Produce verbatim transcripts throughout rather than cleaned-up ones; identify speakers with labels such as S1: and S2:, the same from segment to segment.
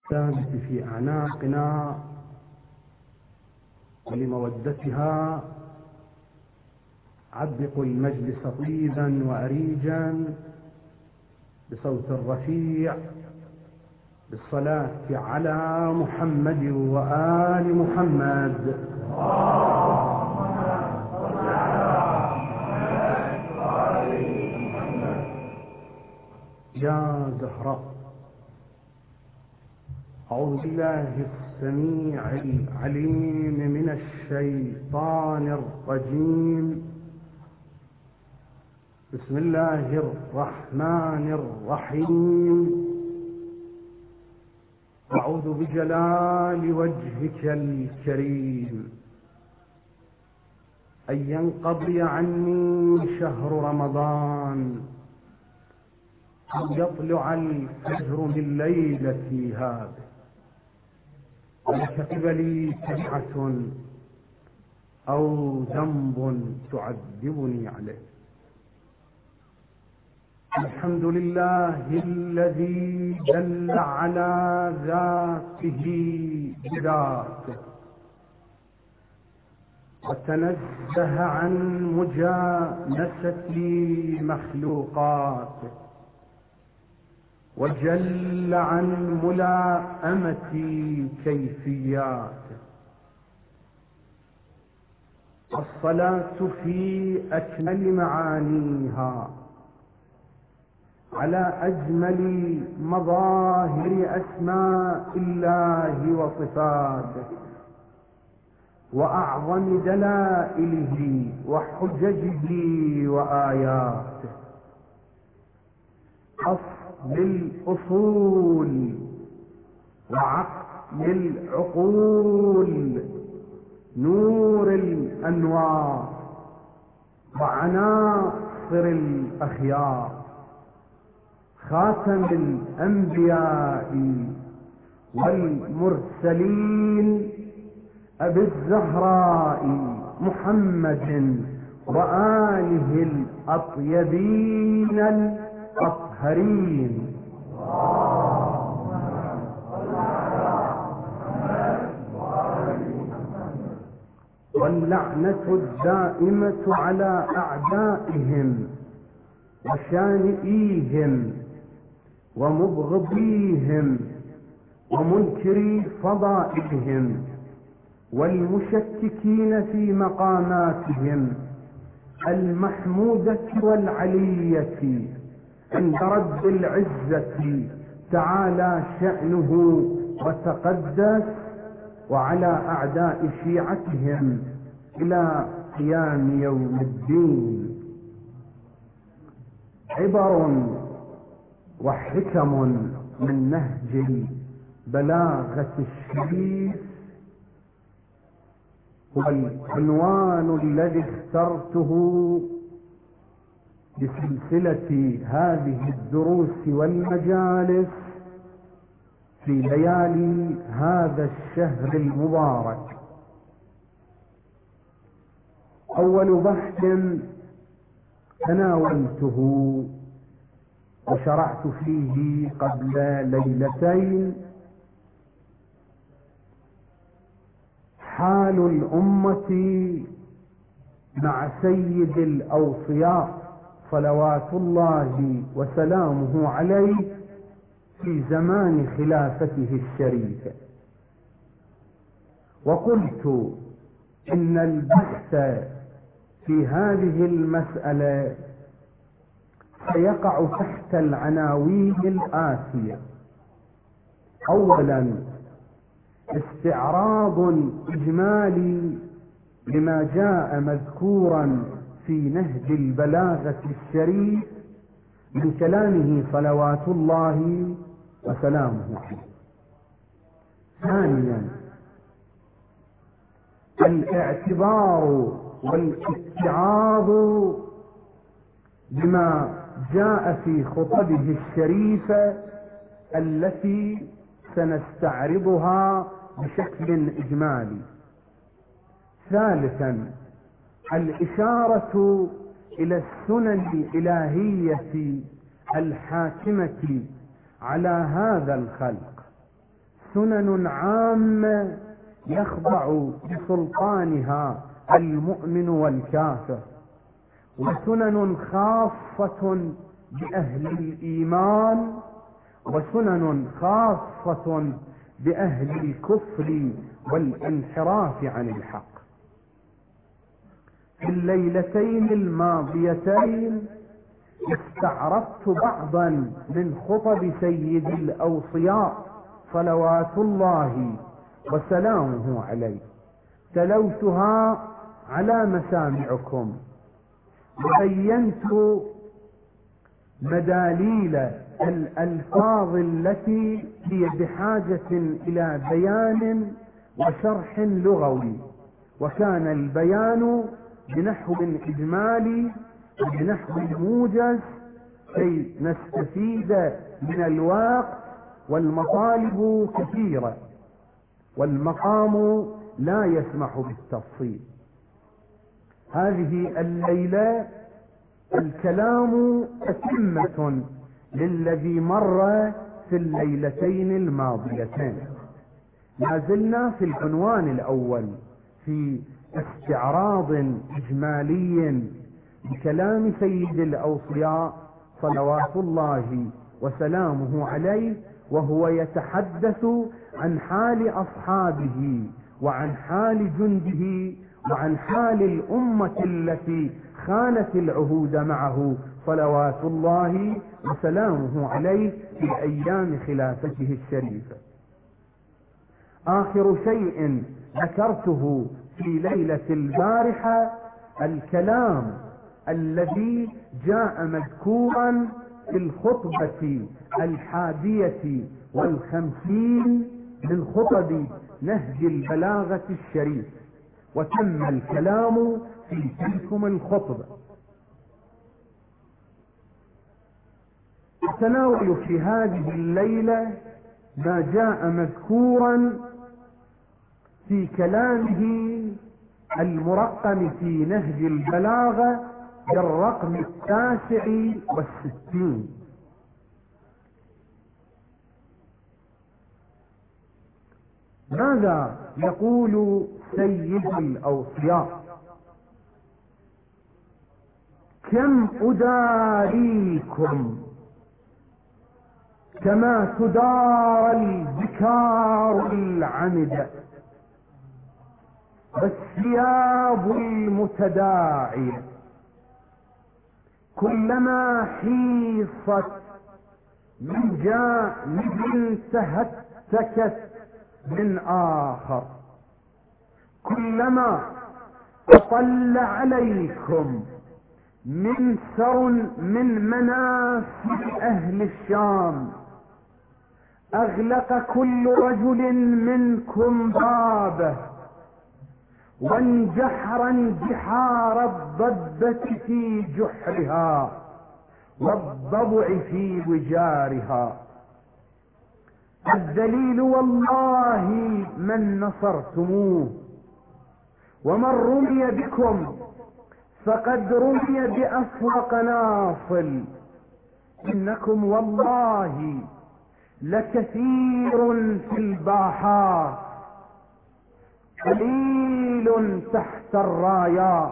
S1: ثابت في أعناقنا، ولمودتها عبقوا المجلس طيبا وأريجا بصوت رفيع بالصلاة على محمد وآل محمد. يا زهراء، أعوذ بالله السميع العليم من الشيطان الرجيم. بسم الله الرحمن الرحيم. أعوذ بجلال وجهك الكريم أن ينقضي عني شهر رمضان، أن يطلع الفجر من ليلتي هذه ولتكتب لي سبعة أو ذنب تعذبني عليه. الحمد لله الذي دل على ذاته بذاته وتنزه عن مجانسة مخلوقاته وجل عن ملائمة كيفياته. الصلاة في أكمل معانيها على أجمل مظاهر أسماء الله وصفاته وأعظم دلائله وحججه وآياته. أصل الأصول وعقل العقول، نور الأنوار وعناصر الأخيار، خاتم الأنبياء والمرسلين، أبي الزهراء محمد وآله الأطيبين الأطهرين. واللعنة الدائمة على أعدائهم وشانئيهم ومبغضيهم ومنكري فضائلهم والمشككين في مقاماتهم المحمودة والعلية عند رب العزة تعالى شأنه وتقدس، وعلى أعداء شيعتهم إلى قيام يوم الدين. عبر وحكم من نهج البلاغة الشريف هو العنوان الذي اخترته بسلسلة هذه الدروس والمجالس في ليالي هذا الشهر المبارك. أول بحث تناولته وشرعت فيه قبل ليلتين حال الأمة مع سيد الأوصياء صلوات الله وسلامه عليه في زمان خلافته الشريفة. وقلت إن البحث في هذه المسألة سيقع تحت العناوين الآتية: أولا، استعراض إجمالي لما جاء مذكورا في نهج البلاغة الشريف من كلامه صلوات الله وسلامه عليه. ثانيا، الاعتبار والاتعاظ بما جاء في خطبه الشريفة التي سنستعرضها بشكل إجمالي. ثالثا، الإشارة إلى السنن الإلهية الحاكمة على هذا الخلق، سنن عامة يخضع بسلطانها المؤمن والكافر، وسنن خاصة بأهل الإيمان، وسنن خاصة بأهل الكفر والانحراف عن الحق. في الليلتين الماضيتين استعرضت بعضا من خطب سيد الأوصياء صلوات الله وسلامه عليه، تلوتها على مسامعكم وبينت مداليل الألفاظ التي هي بحاجة إلى بيان وشرح لغوي، وكان البيان بنحو إجمالي وبنحو موجز كي نستفيد من الواقع، والمطالب كثيرة والمقام لا يسمح بالتفصيل. هذه الليلة الكلام أتمة للذي مر في الليلتين الماضيتين. ما زلنا في العنوان الأول في استعراض إجمالي بكلام سيد الأوصياء صلوات الله وسلامه عليه، وهو يتحدث عن حال أصحابه وعن حال جنده وعن حال الأمة التي خانت العهود معه صلوات الله وسلامه عليه في أيام خلافته الشريفة. آخر شيء ذكرته في ليلة البارحة الكلام الذي جاء مذكورا في الخطبة الحادية والخمسين من خطب نهج البلاغة الشريف، وتم الكلام في تلكم الخطبة. أتناول في هذه الليلة ما جاء مذكورا في كلامه المرقم في نهج البلاغة بالرقم التاسع والستين. ماذا يقول سيد الأوصياء؟ كم أداريكم كما تدار البكار العمد، والثياب المتداعية كلما حيصت من جانب تهتكت من آخر، كلما أطل عليكم منثر من منافذ أهل الشام أغلق كل رجل منكم بابه، وانجحر انجحار الضبة في جحرها والضبع في وجارها. الدليل والله من نصرتموه، ومن رمي بكم فقد رمي بأسوق ناصل. إنكم والله لكثير في الباحات قليل تحت الرايات،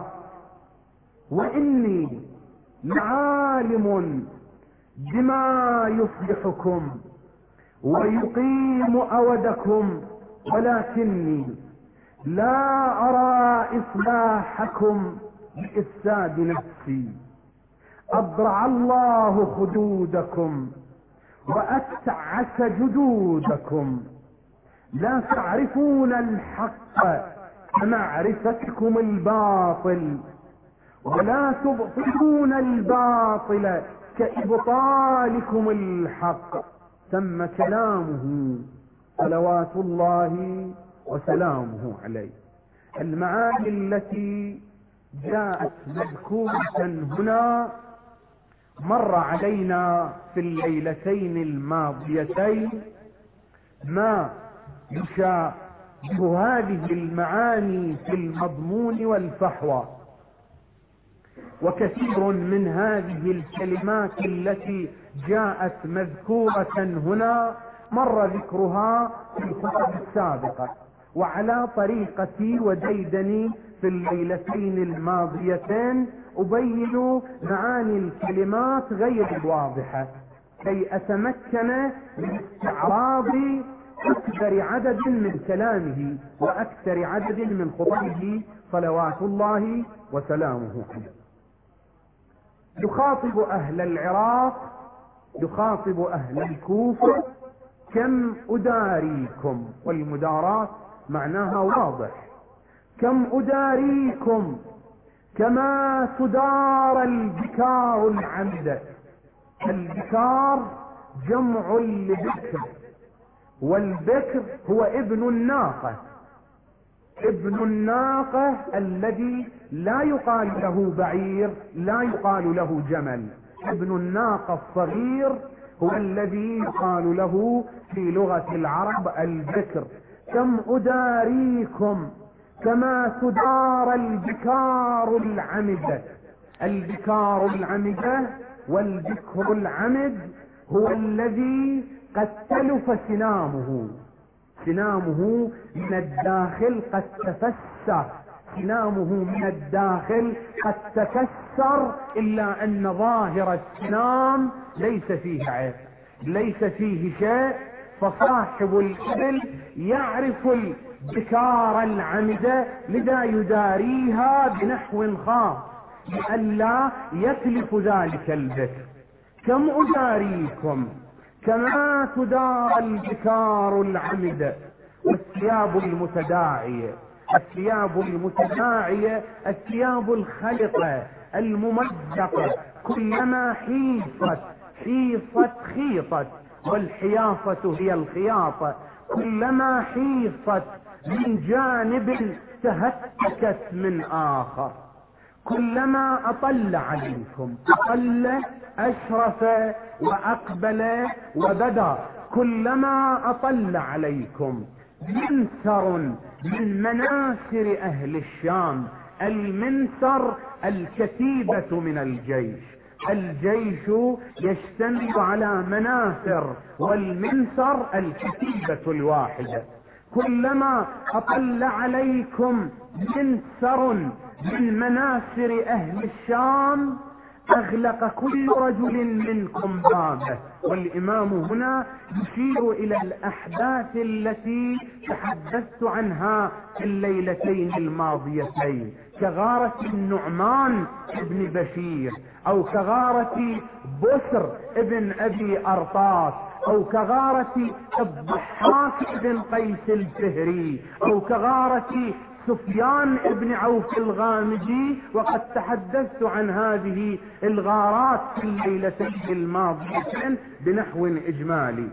S1: وإني لعالم بما يصلحكم ويقيم أودكم، ولكني لا أرى إصلاحكم بإفساد نفسي. أضرع الله خدودكم وأتعس جدودكم، لا تعرفون الحق كمعرفتكم الباطل، ولا تبطلون الباطل كإبطالكم الحق. تم كلامه صلوات الله وسلامه عليه. المعاني التي جاءت مذكورة هنا مر علينا في الليلتين الماضيتين ما يشابه هذه المعاني في المضمون والفحوى، وكثير من هذه الكلمات التي جاءت مذكورة هنا مر ذكرها في الخطب السابقة، وعلى طريقتي وديدني في الليلتين الماضيتين أبين معاني الكلمات غير الواضحة كي أتمكن من استعراض أكثر عدد من كلامه وأكثر عدد من خطبه صلوات الله وسلامه عليه. يخاطب أهل العراق، يخاطب أهل الكوفة: كم أداريكم، والمداراة معناها واضح، كم أداريكم كما تدار البكار العمدة. البكار جمع لبكر، والبكر هو ابن الناقة، ابن الناقة الذي لا يقال له بعير، لا يقال له جمل. ابن الناقة الصغير هو الذي يقال له في لغة العرب البكر. كم أداريكم كما تدار البكار العمدة. البكار العمدة والبكر العمد هو الذي قد تلف سنامه، سنامه من الداخل قد تفسر، سنامه من الداخل قد تكسر، إلا أن ظاهر السنام ليس فيه عيب، ليس فيه شيء. فصاحب الإبل يعرف البكار العمدة، لذا يداريها بنحو خاص لئلا يتلف ذلك البكر. كم أداريكم كما تدار البكار العمدة. والثياب المتداعية، الثياب المتداعية الثياب الخلقة الممزقة، كلما حيصت حيصت خيطت، والحياصة هي الخياطة، كلما حيصت من جانب تهتكت من آخر. كلما أطل عليكم، أطل أشرف وأقبل وبدا، كلما أطل عليكم. منسر من مناسر أهل الشام. المنسر الكتيبة من الجيش، الجيش يشتمل على مناثر، والمنسر الكتيبة الواحدة. كلما أطل عليكم منسر من مناصر أهل الشام أغلق كل رجل منكم بابه. والإمام هنا يشير إلى الأحداث التي تحدثت عنها في الليلتين الماضيتين، كغارة النعمان ابن بشير، أو كغارة بسر ابن أبي أرطاس، أو كغارة الضحاك ابن قيس الفهري، أو كغارة سفيان ابن عوف الغامدي. وقد تحدثت عن هذه الغارات في الليلتين الماضيتين بنحو إجمالي.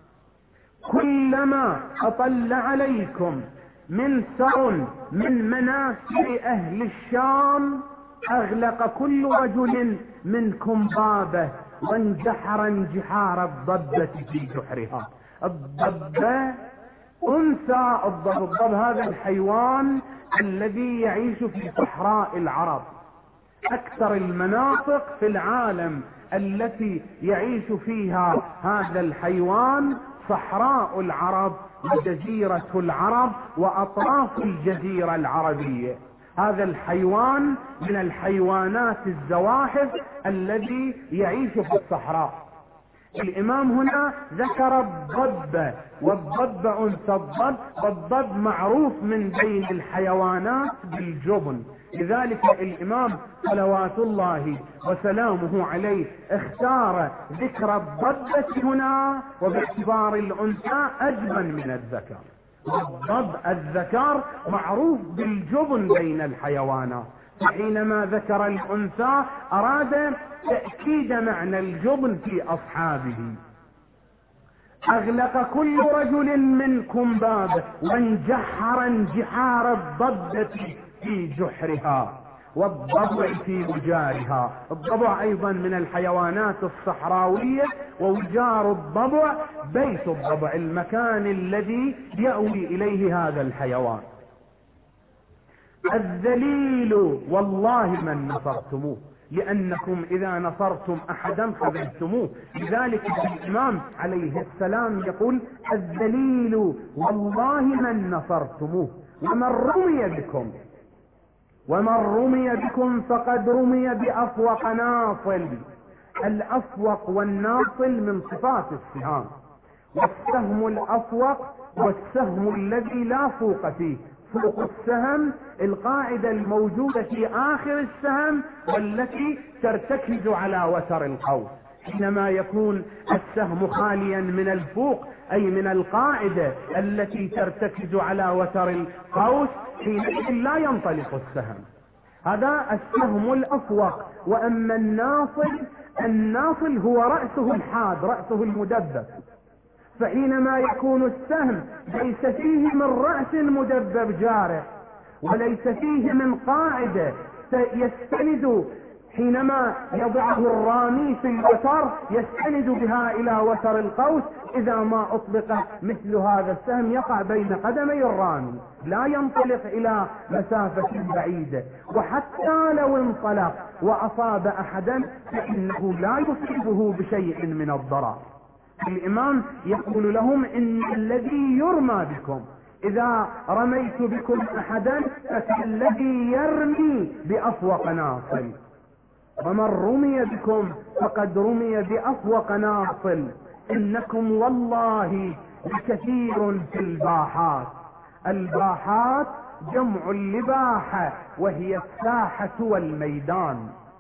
S1: كلما أطل عليكم منسر من مناسر أهل الشام أغلق كل رجل منكم بابه، وانجحر انجحار الضبة في جحرها. الضبة أنثى الضب. الضب هذا الحيوان الذي يعيش في صحراء العرب. أكثر المناطق في العالم التي يعيش فيها هذا الحيوان صحراء العرب وجزيرة العرب وأطراف الجزيرة العربية. هذا الحيوان من الحيوانات الزواحف الذي يعيش في الصحراء. الإمام هنا ذكر الضب، والضب أنثى الضب، والضب معروف من بين الحيوانات بالجبن. لذلك الإمام صلوات الله وسلامه عليه اختار ذكر الضبة هنا، وباعتبار الأنثى أجبن من الذكر. والضب الذكر معروف بالجبن بين الحيوانات، فحينما ذكر الأنثى أراد تأكيد معنى الجبن في أصحابه. أغلق كل رجل منكم بابه، وانجحر انجحار الضبة في جحرها، والضبع في وجارها. الضبع أيضا من الحيوانات الصحراوية، ووجار الضبع بيت الضبع، المكان الذي يأوي إليه هذا الحيوان. الذليل والله من نصرتموه. لأنكم إذا نصرتم أحدا خذلتموه. لذلك الإمام عليه السلام يقول الذليل والله من نصرتموه ومن رمي بكم ومن رمي بكم فقد رمي بأفوق ناصل. الأفوق والناصل من صفات السهام، والسهم الأفوق والسهم الذي لا فوق فيه. فوق السهم القاعدة الموجودة في آخر السهم والتي ترتكز على وتر القوس. حينما يكون السهم خاليا من الفوق أي من القاعدة التي ترتكز على وتر القوس حينئذ لا ينطلق السهم. هذا السهم الأفوق. وأما الناصل، الناصل هو رأسه الحاد، رأسه المدبب. فحينما يكون السهم ليس فيه من رأس مدبب جارح وليس فيه من قاعدة يستند، حينما يضعه الرامي في الوتر يستند بها إلى وتر القوس، إذا ما أطلق مثل هذا السهم يقع بين قدمي الرامي لا ينطلق إلى مسافة بعيدة. وحتى لو انطلق وأصاب أحدا فإنه لا يصيبه بشيء من الضرر. الإمام يقول لهم إن الذي يرمى بكم إذا رميت بكم أحدا فالذي يرمي بأفوق ناصل، ومن رمي بكم فقد رمي بأفوق ناصل. إنكم والله لكثير في الباحات. الباحات جمع اللباحة وهي الساحة والميدان.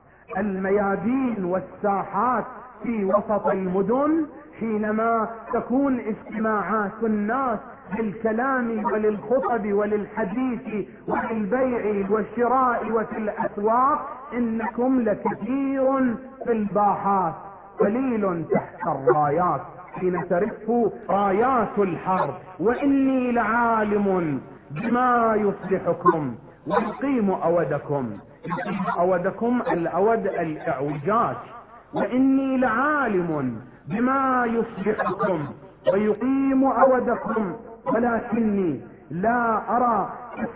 S1: الميادين والساحات في وسط المدن حينما تكون اجتماعات الناس للكلام وللخطب وللحديث وللبيع والشراء وفي الأسواق. إنكم لكثير في الباحات قليل تحت الرايات حين ترف رايات الحرب. وإني لعالم بما يصلحكم ويقيم أودكم. يقيم أودكم الأود الإعوجاج. وإني لعالم بما يصلحكم ويقيم أودكم ولكني لا أرى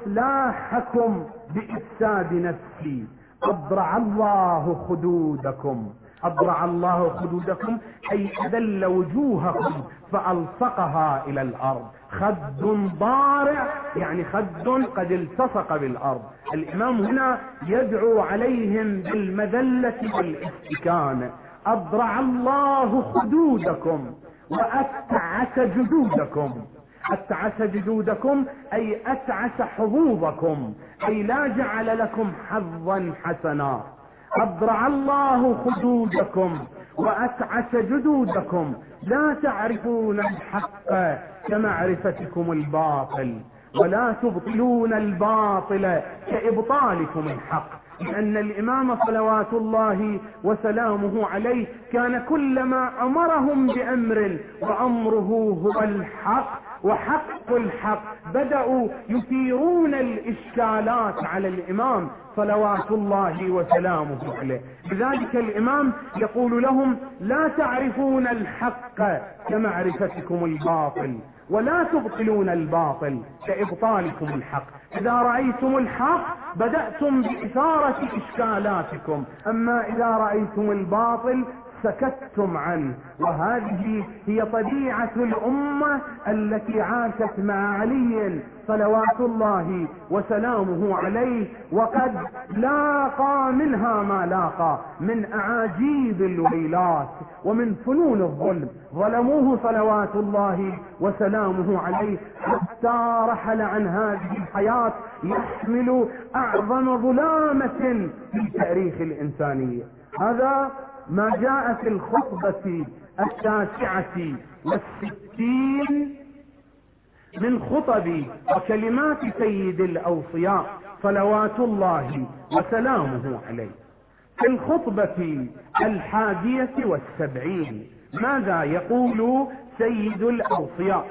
S1: إصلاحكم بإفساد نفسي. أضرع الله خدودكم. أضرع الله خدودكم أي أذل وجوهكم فألصقها إلى الأرض. خد ضارع يعني خد قد التصق بالأرض. الإمام هنا يدعو عليهم بالمذلة والاستكانة. أضرع الله خدودكم وأتعس جدودكم. أتعس جدودكم أي أتعس حظوظكم، أي لا جعل لكم حظا حسنا. أضرع الله خدودكم وأتعس جدودكم، لا تعرفون الحق كمعرفتكم الباطل ولا تبطلون الباطل كإبطالكم الحق. لأن الإمام صلوات الله وسلامه عليه كان كلما أمرهم بأمر وأمره هو الحق وحق الحق بدأوا يثيرون الإشكالات على الإمام صلوات الله وسلامه عليه. لذلك الإمام يقول لهم لا تعرفون الحق كمعرفتكم الباطل ولا تبطلون الباطل كإبطالكم الحق. إذا رأيتم الحق بدأتم بإثارة إشكالاتكم، أما إذا رأيتم الباطل سكتتم عنه. وهذه هي طبيعة الأمة التي عاشت مع علي صلوات الله وسلامه عليه، وقد لاقى منها ما لاقى من أعاجيب الويلات ومن فنون الظلم. ظلموه صلوات الله وسلامه عليه حتى رحل عن هذه الحياة يحمل أعظم ظلامة في تاريخ الإنسانية. هذا ما جاء في الخطبة التاسعة والستين من خطب وكلمات سيد الأوصياء صلوات الله وسلامه عليه. في الخطبة الحادية والسبعين ماذا يقول سيد الأوصياء؟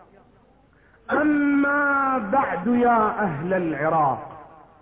S1: أما بعد يا أهل العراق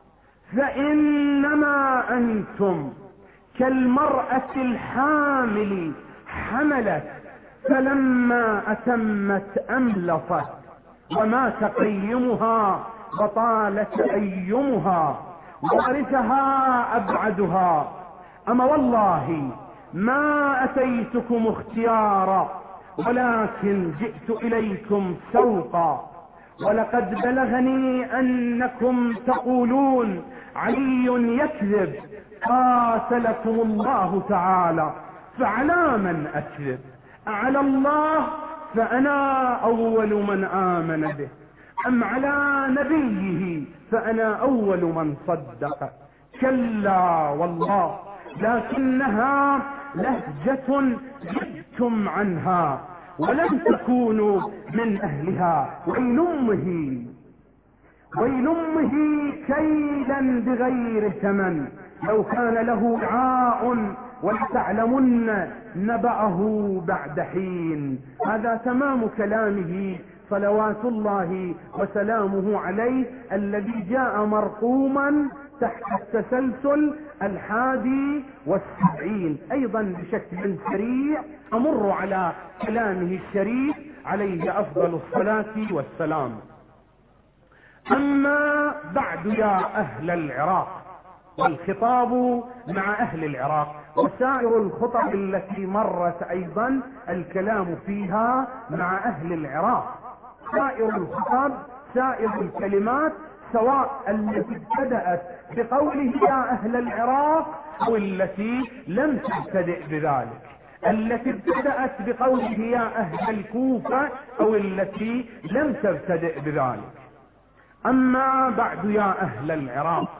S1: فإنما أنتم كالمرأة الحامل حملت فلما أتمت أملصت ومات قيمها وطالت أيمها وورثها أبعدها أما والله ما أتيتكم اختيارا ولكن جئت إليكم سوقا، ولقد بلغني أنكم تقولون علي يكذب، قاتلكم الله تعالى، فعلى من أكذب؟ على الله فأنا أول من آمن به، أم على نبيه فأنا أول من صدق؟ كلا والله، لكنها لهجة جئتم عنها ولم تكونوا من أهلها. ويل أمه ويل أمه كيلا بغير ثمن، لو كان له وعاء ولتعلمن نبأه بعد حين. هذا تمام كلامه صلوات الله وسلامه عليه، الذي جاء مرقوما تحت التسلسل الحادي والسبعين. أيضا بشكل سريع أمر على كلامه الشريف عليه أفضل الصلاة والسلام. أما بعد يا أهل العراق، والخطاب مع أهل العراق، وسائر الخطب التي مرت أيضا الكلام فيها مع أهل العراق. سائر الخطب، سائر الكلمات، سواء التي ابتدأت بقوله يا أهل العراق أو التي لم تبتدئ بذلك، التي ابتدأت بقوله يا أهل الكوفة أو التي لم تبتدئ بذلك. أما بعد يا أهل العراق،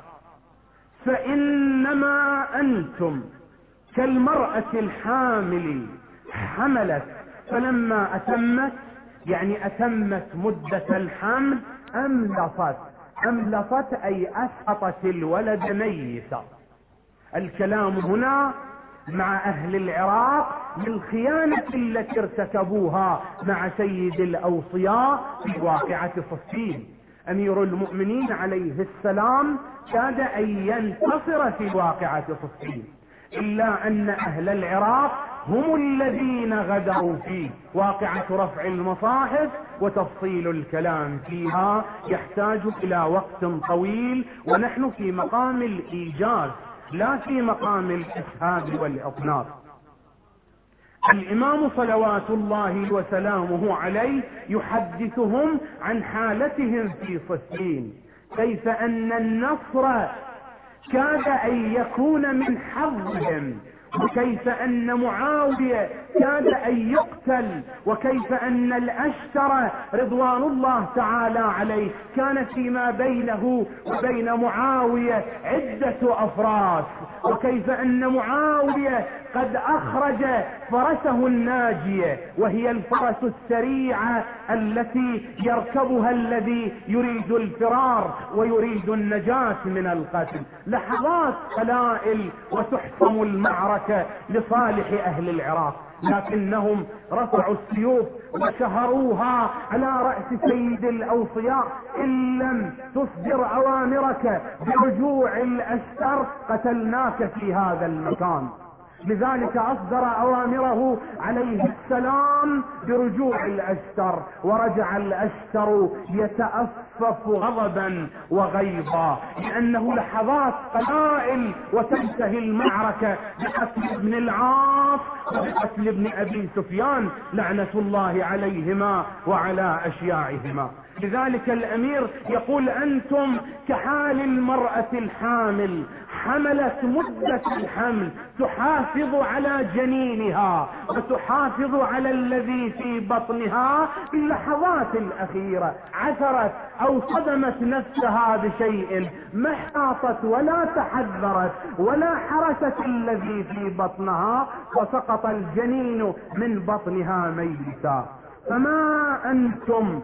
S1: فإنما أنتم كالمرأة الحامل حملت فلما أتمت، يعني أتمت مدة الحمل، أملصت. أملصت أي أسقطت الولد ميتا. الكلام هنا مع أهل العراق للخيانة التي ارتكبوها مع سيد الأوصياء في واقعة صفين. أمير المؤمنين عليه السلام كاد أن ينتصر في واقعة صفين، إلا أن أهل العراق هم الذين غدروا فيه. واقعة رفع المصاحف وتفصيل الكلام فيها يحتاج إلى وقت طويل، ونحن في مقام الإيجاز لا في مقام الإسهاب والإطناب. الإمام صلوات الله وسلامه عليه يحدثهم عن حالتهم في صفين، كيف أن النصر كاد أن يكون من حظهم، وكيف أن معاوية كاد أن يقتل، وكيف أن الأشتر رضوان الله تعالى عليه كان فيما بينه وبين معاوية عدة أفراس، وكيف أن معاوية قد أخرج فرسه الناجية، وهي الفرس السريعة التي يركبها الذي يريد الفرار ويريد النجاة من القتل. لحظات قلائل وتحسم المعركة لصالح أهل العراق، لكنهم رفعوا السيوف وشهروها على رأس سيد الأوصياء: إن لم تصدر أوامرك برجوع الأشتر قتلناك في هذا المكان. لذلك أصدر أوامره عليه السلام برجوع الأشتر، ورجع الأشتر يتأفف غضبا وغيظا، لأنه لحظات قلائل وتنتهي المعركة بقتل ابن العاص وبقتل ابن أبي سفيان لعنة الله عليهما وعلى أشياعهما. لذلك الأمير يقول: أنتم كحال المرأة الحامل، حملت مدة الحمل، تحافظ على جنينها وتحافظ على الذي في بطنها. في اللحظات الأخيرة عثرت أو صدمت نفسها بشيء، ما احتاطت ولا تحذرت ولا حرست الذي في بطنها، وسقط الجنين من بطنها ميتا. فما أنتم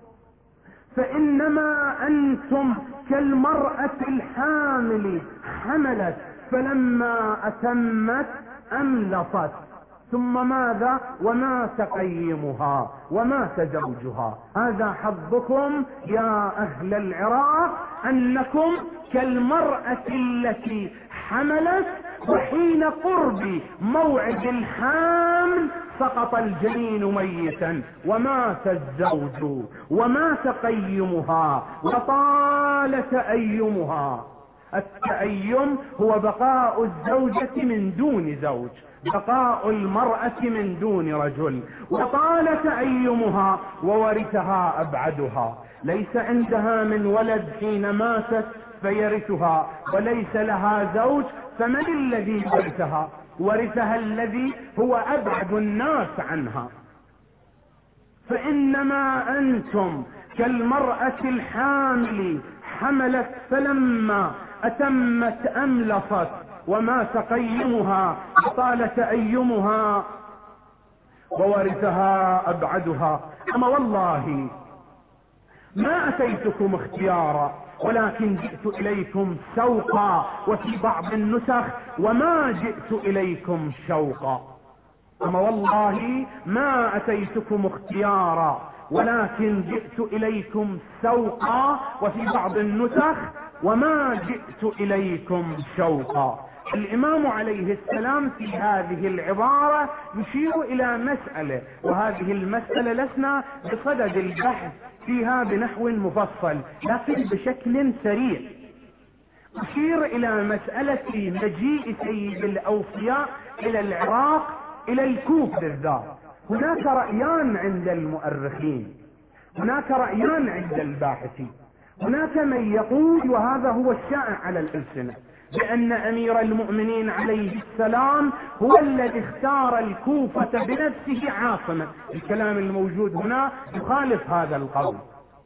S1: فإنما أنتم كالمرأة الحامل حملت فلما أتمت أملصت. ثم ماذا؟ ومات قيمها ومات زوجها. هذا حظكم يا أهل العراق، أنكم كالمرأة التي حملت وحين قرب موعد الحامل سقط الجنين ميتا ومات الزوج ومات قيمها وطالت أيمها. التأيم هو بقاء الزوجة من دون زوج، بقاء المرأة من دون رجل، وطال تأيمها وورثها أبعدها، ليس عندها من ولد حين ماتت فيرثها، وليس لها زوج، فمن الذي ورثها؟ ورثها الذي هو أبعد الناس عنها. فإنما أنتم كالمرأة الحامل، حملت فلما أتمت أملصت وما تقيمها وطال تأيمها وورثها أبعدها. أما والله ما أتيتكم اختيارا ولكن جئت إليكم سوقا، وفي بعض النسخ وما جئت إليكم شوقا. أما والله ما أتيتكم اختيارا ولكن جئت إليكم سوقا، وفي بعض النسخ وما جئت إليكم شوقا. الإمام عليه السلام في هذه العبارة يشير إلى مسألة، وهذه المسألة لسنا بصدد البحث فيها بنحو مفصل لكن بشكل سريع. يشير إلى مسألة مجيء سيد الأوصياء إلى العراق، إلى الكوفة بالذات. هناك رأيان عند المؤرخين، هناك رأيان عند الباحثين. هناك من يقول، وهذا هو الشائع على الألسنة، بأن أمير المؤمنين عليه السلام هو الذي اختار الكوفة بنفسه عاصمة. الكلام الموجود هنا يخالف هذا القول.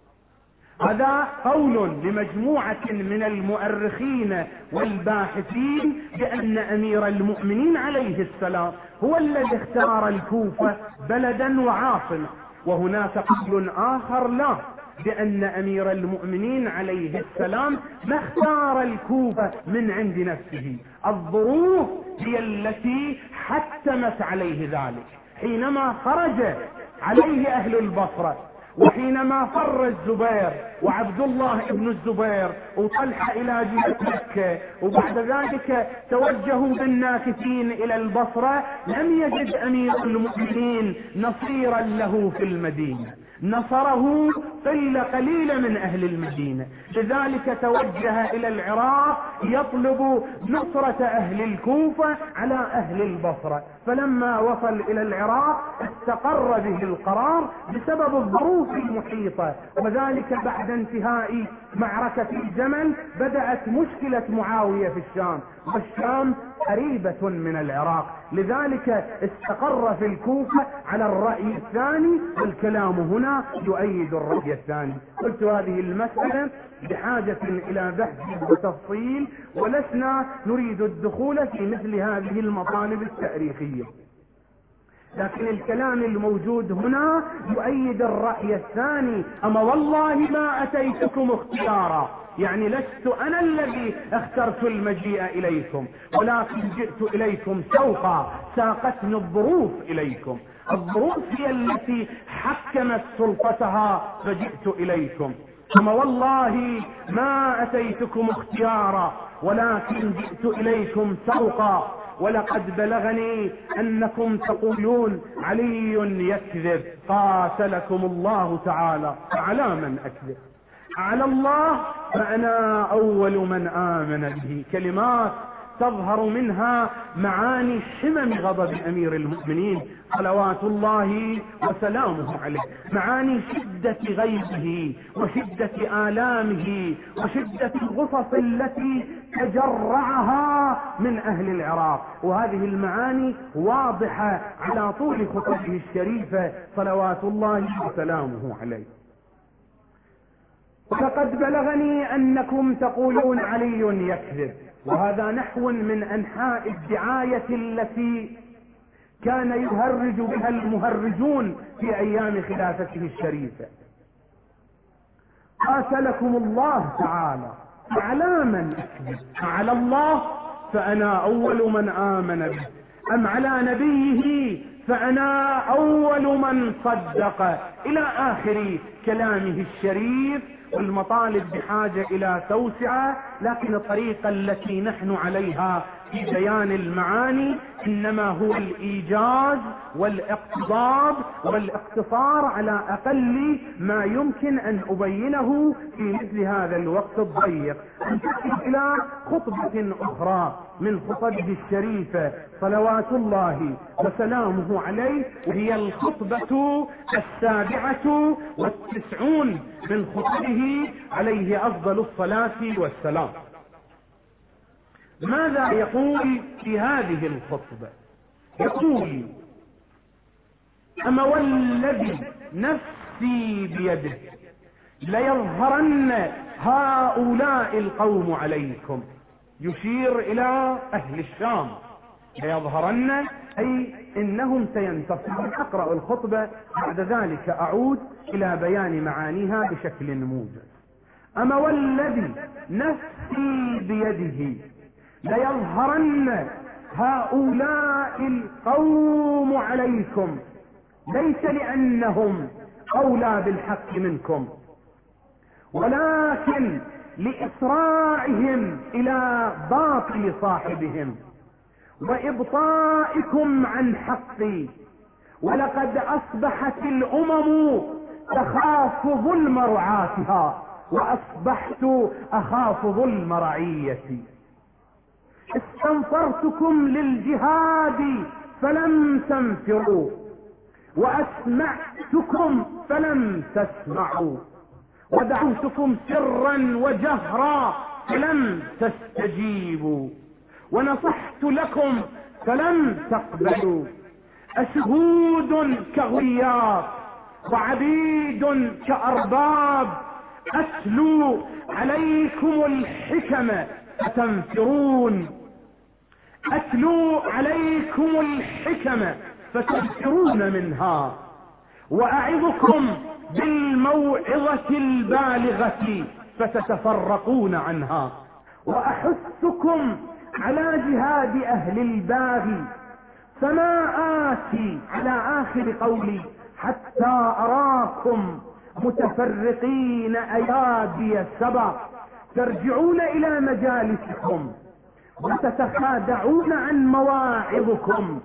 S1: هذا قول لمجموعة من المؤرخين والباحثين بأن أمير المؤمنين عليه السلام هو الذي اختار الكوفة بلدا وعاصمة. وهناك قول آخر لا، بأن أمير المؤمنين عليه السلام ما اختار الكوفة من عند نفسه، الظروف هي التي حتمت عليه ذلك. حينما خرج عليه أهل البصرة، وحينما فر الزبير وعبد الله ابن الزبير وطلحة إلى جهة مكة، وبعد ذلك توجهوا بالناكثين إلى البصرة، لم يجد أمير المؤمنين نصيرا له في المدينة، نصره قلة قليلة من أهل المدينة، لذلك توجه إلى العراق يطلب نصرة أهل الكوفة على أهل البصرة. فلما وصل إلى العراق استقر به القرار بسبب الظروف المحيطة، وذلك بعد انتهاء معركة الجمل بدأت مشكلة معاوية في الشام، والشام قريبة من العراق، لذلك استقر في الكوفة على الرأي الثاني، والكلام هنا يؤيد الرأي الثاني. قلت هذه المسألة بحاجة إلى بحث وتفصيل، ولسنا نريد الدخول في مثل هذه المطالب التاريخية، لكن الكلام الموجود هنا يؤيد الرأي الثاني. أما والله ما أتيتكم اختيارا، يعني لست أنا الذي اخترت المجيء إليكم، ولكن جئت إليكم سوقا، ساقتني الظروف إليكم، الظروف هي التي حكمت سلطتها فجئت إليكم. أما والله ما أتيتكم اختيارا ولكن جئت إليكم سوقا، ولقد بلغني أنكم تقولون علي يكذب، قاتلكم الله تعالى، فعلى من أكذب؟ على الله فأنا أول من آمن به. كلمات تظهر منها معاني شمم غضب أمير المؤمنين صلوات الله وسلامه عليه، معاني شدة غيظه وشدة آلامه وشدة الغصص التي تجرعها من أهل العراق، وهذه المعاني واضحة على طول خطبه الشريفة صلوات الله وسلامه عليه. فقد بلغني أنكم تقولون علي يكذب، وهذا نحو من أنحاء الدعاية التي كان يهرج بها المهرجون في أيام خلافته الشريفة. قاتلكم الله تعالى، على من أكذب؟ على الله فأنا أول من آمن به، أم على نبيه فأنا أول من صدق، إلى آخر كلامه الشريف. والمطالب بحاجة إلى توسعة، لكن الطريقة التي نحن عليها في بيان المعاني إنما هو الإيجاز والاقتضاب والاقتصار على أقل ما يمكن أن أبينه في مثل هذا الوقت الضيق. أنتقل إلى خطبة أخرى من خطبه الشريفة صلوات الله وسلامه عليه، وهي الخطبة السابعة والتسعون من خطبه عليه أفضل الصلاة والسلام. ماذا يقول في هذه الخطبة؟ يقول: أما والذي نفسي بيده ليظهرن هؤلاء القوم عليكم، يشير إلى أهل الشام. ليظهرن أي إنهم سينتصرون. أقرأ الخطبة بعد ذلك أعود إلى بيان معانيها بشكل موجز. أما والذي نفسي بيده ليظهرن هؤلاء القوم عليكم، ليس لأنهم أولى بالحق منكم، ولكن لإسراعهم إلى باطل صاحبهم وإبطائكم عن حقي. ولقد أصبحت الأمم تخاف ظلم رعاتها، وأصبحت أخاف ظلم رعيتي. استنفرتكم للجهاد فلم تنفروا، وأسمعتكم فلم تسمعوا، ودعوتكم سرا وجهرا فلم تستجيبوا، ونصحت لكم فلم تقبلوا. أشهود كغياث وعبيد كأرباب، أتلو عليكم الحكم فتنفرون، أتلو عليكم الحكم فتنفرون منها، وأعظكم بالموعظة البالغة فتتفرقون عنها، وأحثكم على جهاد أهل الباغي، فما آتي على آخر قولي حتى أراكم متفرقين أيادي السبع، ترجعون إلى مجالسكم وتتخادعون عن مواعظكم،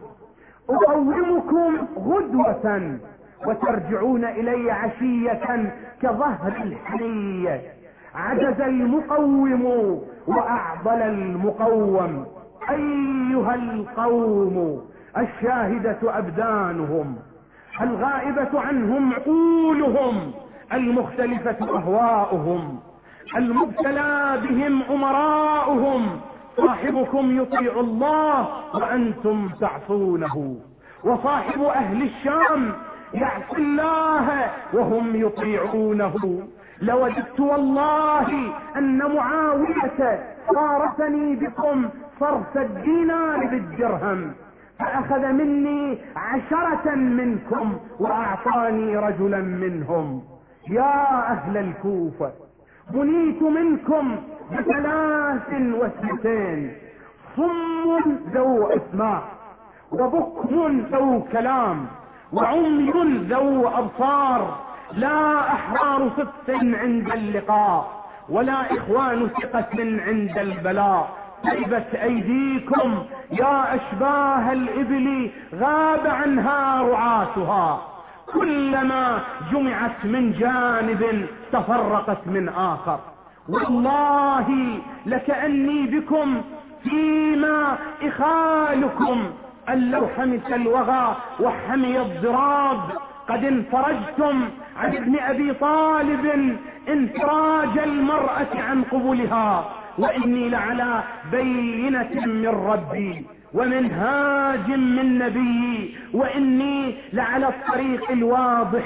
S1: أقومكم غدوة وترجعون إلي عشية كظهر الحنية. عجز المقوم وأعضل المقوم، أيها القوم الشاهدة أبدانهم، الغائبة عنهم عقولهم، المختلفة أهواؤهم، المبتلى بهم أمراؤهم. صاحبكم يطيع الله وأنتم تعصونه، وصاحب أهل الشام يعصي الله وهم يطيعونه. لوددت والله أن معاوية صارتني بكم صرف الدينار بالدرهم، فأخذ مني عشرة منكم وأعطاني رجلا منهم. يا أهل الكوفة، منيت منكم بثلاث واثنتين: صم ذو اسماع، وبكم ذو كلام، وعمي ذو أبصار، لا أحرار صدق عند اللقاء، ولا إخوان ثقة عند البلاء. تربت أيديكم يا أشباه الإبل غاب عنها رعاتها، كلما جمعت من جانب تفرقت من آخر. والله لكأني بكم فيما إخالكم أن لو حمس الوغى وحمي الضراب قد انفرجتم عن ابن أبي طالب انفراج المرأة عن قبلها، وإني لعلى بينة من ربي ومنهاج من نبي، وإني لعلى الطريق الواضح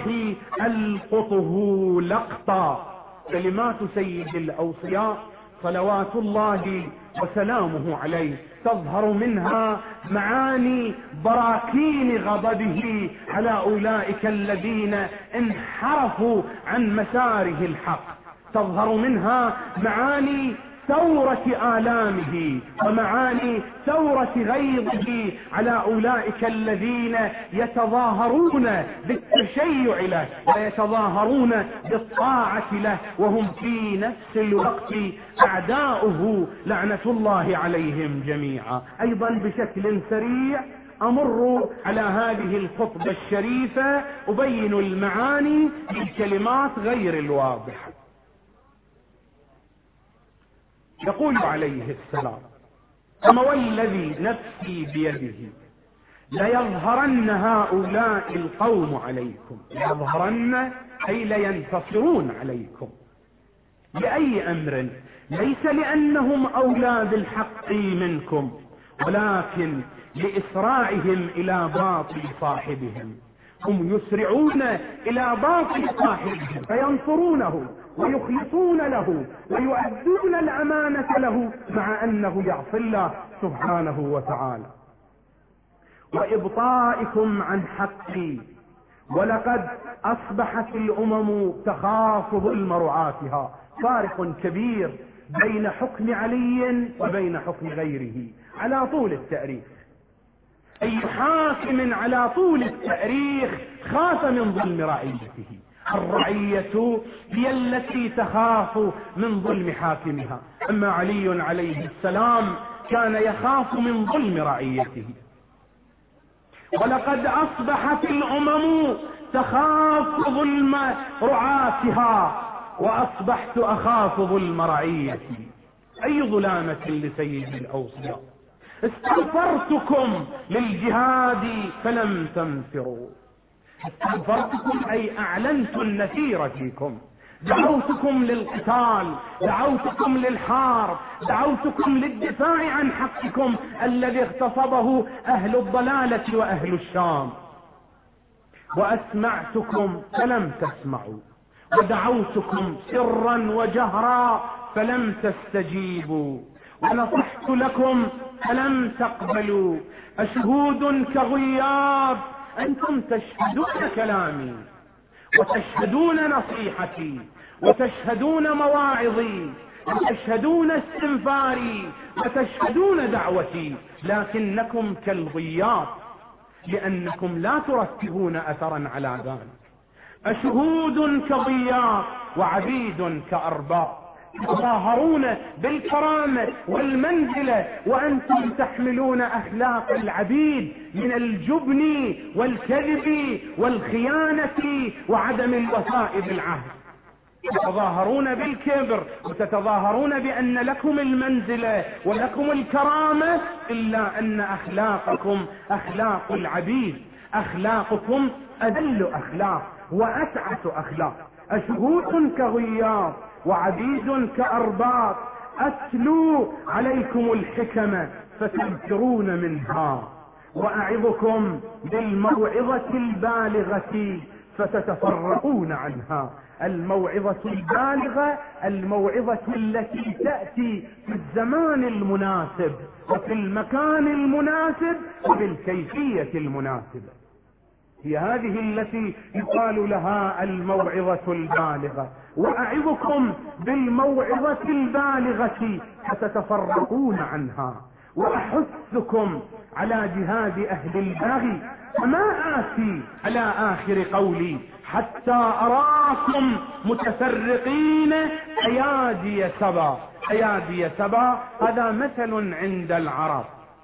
S1: ألقطه لقطا. كلمات سيد الأوصياء صلوات الله وسلامه عليه تظهر منها معاني براكين غضبه على أولئك الذين انحرفوا عن مساره الحق، تظهر منها معاني ثورة آلامه ومعاني ثورة غيظه على أولئك الذين يتظاهرون بالتشيع له ويتظاهرون بالطاعة له وهم في نفس الوقت أعداؤه لعنة الله عليهم جميعا. أيضا بشكل سريع أمر على هذه الخطبة الشريفة أبين المعاني بالكلمات غير الواضحة. يقول عليه السلام: أما والذي نفسي بيده ليظهرن هؤلاء القوم عليكم. يظهرن أي لينتصرون عليكم. لأي أمر؟ ليس لأنهم أولاد الحق منكم، ولكن لإسراعهم إلى باطل صاحبهم. هم يسرعون إلى باطل صاحبهم فينصرونه ويخلصون له ويؤدون الأمانة له مع أنه يعصي الله سبحانه وتعالى. وإبطائكم عن حقي. ولقد أصبحت الأمم تخاف ظلم رعاتها. فارق كبير بين حكم علي وبين حكم غيره على طول التاريخ. أي حاكم على طول التاريخ خاف من ظلم رعيته. الرعية هي التي تخاف من ظلم حاكمها، أما علي عليه السلام كان يخاف من ظلم رعيته. ولقد أصبحت الأمم تخاف ظلم رعاتها وأصبحت أخاف ظلم رعيتي. أي ظلامة لسيد الأوصياء. استغفرتكم للجهاد فلم تنفروا. استغفرتكم أي أعلنت النفير فيكم. دعوتكم للقتال، دعوتكم للحرب، دعوتكم للدفاع عن حقكم الذي اغتصبه أهل الضلالة وأهل الشام. وأسمعتكم فلم تسمعوا، ودعوتكم سرا وجهرا فلم تستجيبوا، ونصحت لكم فلم تقبلوا. أشهود كغياب، أنتم تشهدون كلامي وتشهدون نصيحتي وتشهدون مواعظي وتشهدون استنفاري وتشهدون دعوتي، لكنكم كالغياب لأنكم لا ترتبون أثرا على ذلك. أشهود كغياب وعبيد كأرباب، تظاهرون بالكرامة والمنزلة وأنتم تحملون أخلاق العبيد من الجبن والكذب والخيانة وعدم الوفاء بالعهد. تتظاهرون بالكبر وتتظاهرون بأن لكم المنزلة ولكم الكرامة، إلا أن أخلاقكم أخلاق العبيد. أخلاقكم أذل أخلاق وأتعس أخلاق. أشهود كغياب وعبيد كأرباب، أتلو عليكم الحكمة فتنكرون منها، وأعظكم بالموعظة البالغة فتتفرقون عنها. الموعظة البالغة الموعظة التي تأتي في الزمان المناسب وفي المكان المناسب وبالكيفية المناسبة، هي هذه التي يقال لها الموعظة البالغة. وأعظكم بالموعظة البالغة فتتفرقون عنها، وأحثكم على جهاد أهل البغي، فما آتي على آخر قولي حتى أراكم متفرقين أيادي سبا. أيادي سبا هذا مثل عند العرب،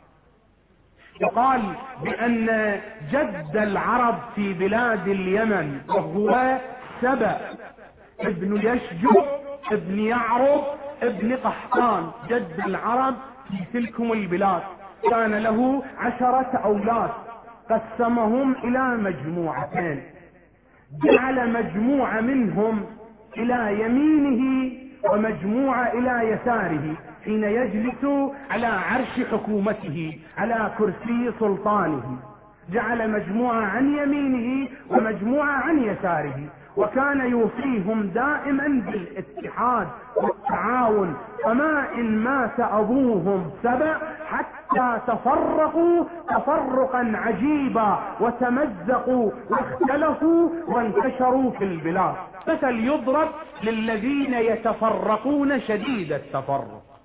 S1: يقال بأن جد العرب في بلاد اليمن وهو سبأ ابن يشجب ابن يعرب ابن قحطان، جد العرب في تلكم البلاد، كان له عشرة أولاد قسمهم إلى مجموعتين، جعل مجموعة منهم إلى يمينه ومجموعة إلى يساره حين يجلس على عرش حكومته على كرسي سلطانه. جعل مجموعة عن يمينه ومجموعة عن يساره، وكان يوصيهم دائما بالاتحاد والتعاون. فما إن مات أبوهم سبأ حتى تفرقوا تفرقا عجيبا وتمزقوا واختلفوا وانتشروا في البلاد. مثل يضرب للذين يتفرقون شديد التفرق.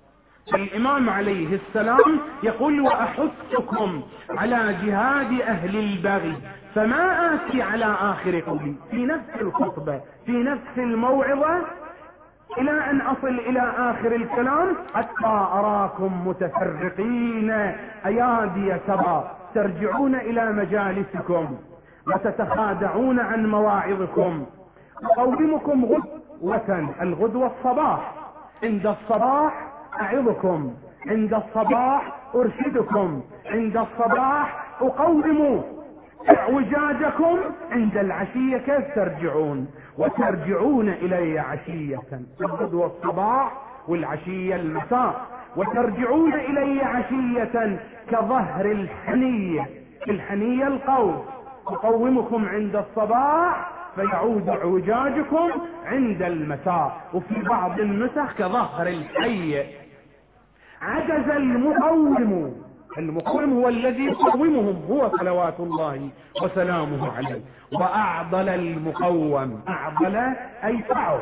S1: الإمام عليه السلام يقول وأحثكم على جهاد أهل البغي، فما آتي على آخر قولي في نفس الخطبة في نفس الموعظة إلى أن أصل إلى آخر الكلام حتى أراكم متفرقين أيادي سبا ترجعون إلى مجالسكم وتتخادعون عن مواعظكم، أقومكم غدوة، الغدوة الصباح، عند الصباح أعظكم، عند الصباح أرشدكم، عند الصباح أقوم اعوجاجكم، عند العشية كيف ترجعون؟ وترجعون إلي عشية، الغدوة الصباح والعشية المساء، وترجعون إلي عشية كظهر الحنية، الحنية القوس، أقومكم عند الصباح فيعود اعوجاجكم عند المساء، وفي بعض النسخ كظهر الحي. عجز المقوم، المقوم هو الذي يقومهم هو صلوات الله وسلامه عليه، وأعضل المقوم، أعضل أي صعب،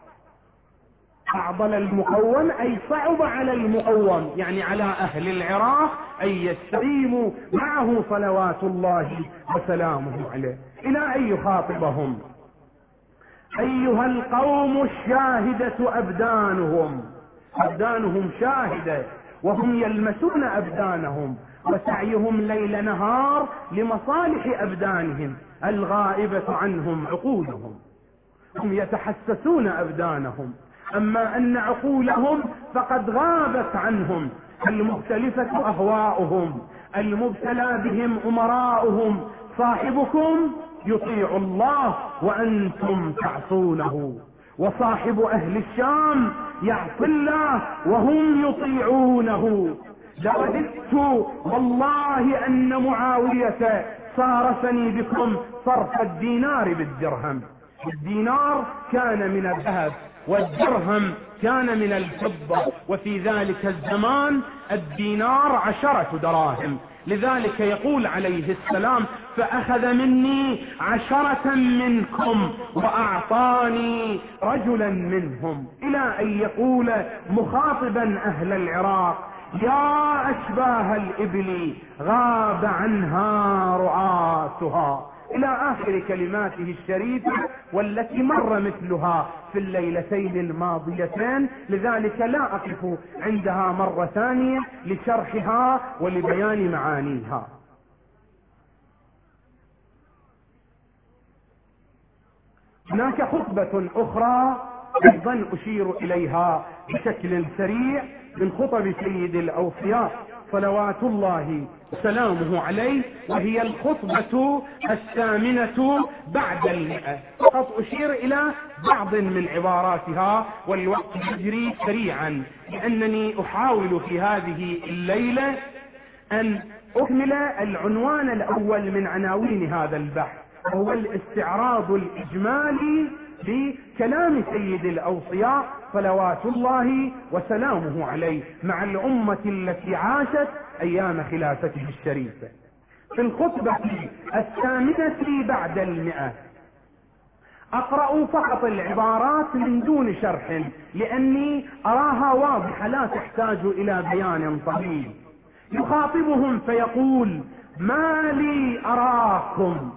S1: أعضل المقوم أي صعب على المقوم، يعني على أهل العراق أن يستقيموا معه صلوات الله وسلامه عليه. إلى أن يخاطبهم أيها القوم الشاهدة أبدانهم، أبدانهم شاهدة وهم يلمسون أبدانهم وسعيهم ليل نهار لمصالح أبدانهم الغائبة عنهم عقولهم، هم يتحسسون أبدانهم، أما أن عقولهم فقد غابت عنهم، المختلفة أهواؤهم، المبتلى بهم أمراؤهم. صاحبكم يطيع الله وأنتم تعصونه، وصاحب أهل الشام يعصي الله وهم يطيعونه. لوددت والله أن معاوية صارفني بكم صرف الدينار بالدرهم، الدينار كان من الذهب والدرهم كان من الفضة، وفي ذلك الزمان الدينار عشرة دراهم، لذلك يقول عليه السلام فأخذ مني عشرة منكم وأعطاني رجلا منهم، إلى أن يقول مخاطبا أهل العراق يا أشباه الإبل غاب عنها رعاتها، إلى آخر كلماته الشريفة والتي مر مثلها في الليلتين الماضيتين، لذلك لا أقف عندها مرة ثانية لشرحها ولبيان معانيها. هناك خطبة أخرى أيضا أشير إليها بشكل سريع من خطب سيد الأوصياء صلوات الله وسلامه عليه، وهي الخطبة الثامنة بعد المئة، فقط أشير إلى بعض من عباراتها والوقت يجري سريعا، لأنني أحاول في هذه الليلة أن أكمل العنوان الأول من عناوين هذا البحث، وهو الاستعراض الإجمالي لكلام سيد الأوصياء صلوات الله وسلامه عليه مع الأمة التي عاشت أيام خلافته الشريفة. في الخطبة الثامنة بعد المئة أقرأ فقط العبارات من دون شرح، لأني أراها واضحة لا تحتاج إلى بيان طويل. يخاطبهم فيقول ما لي أراكم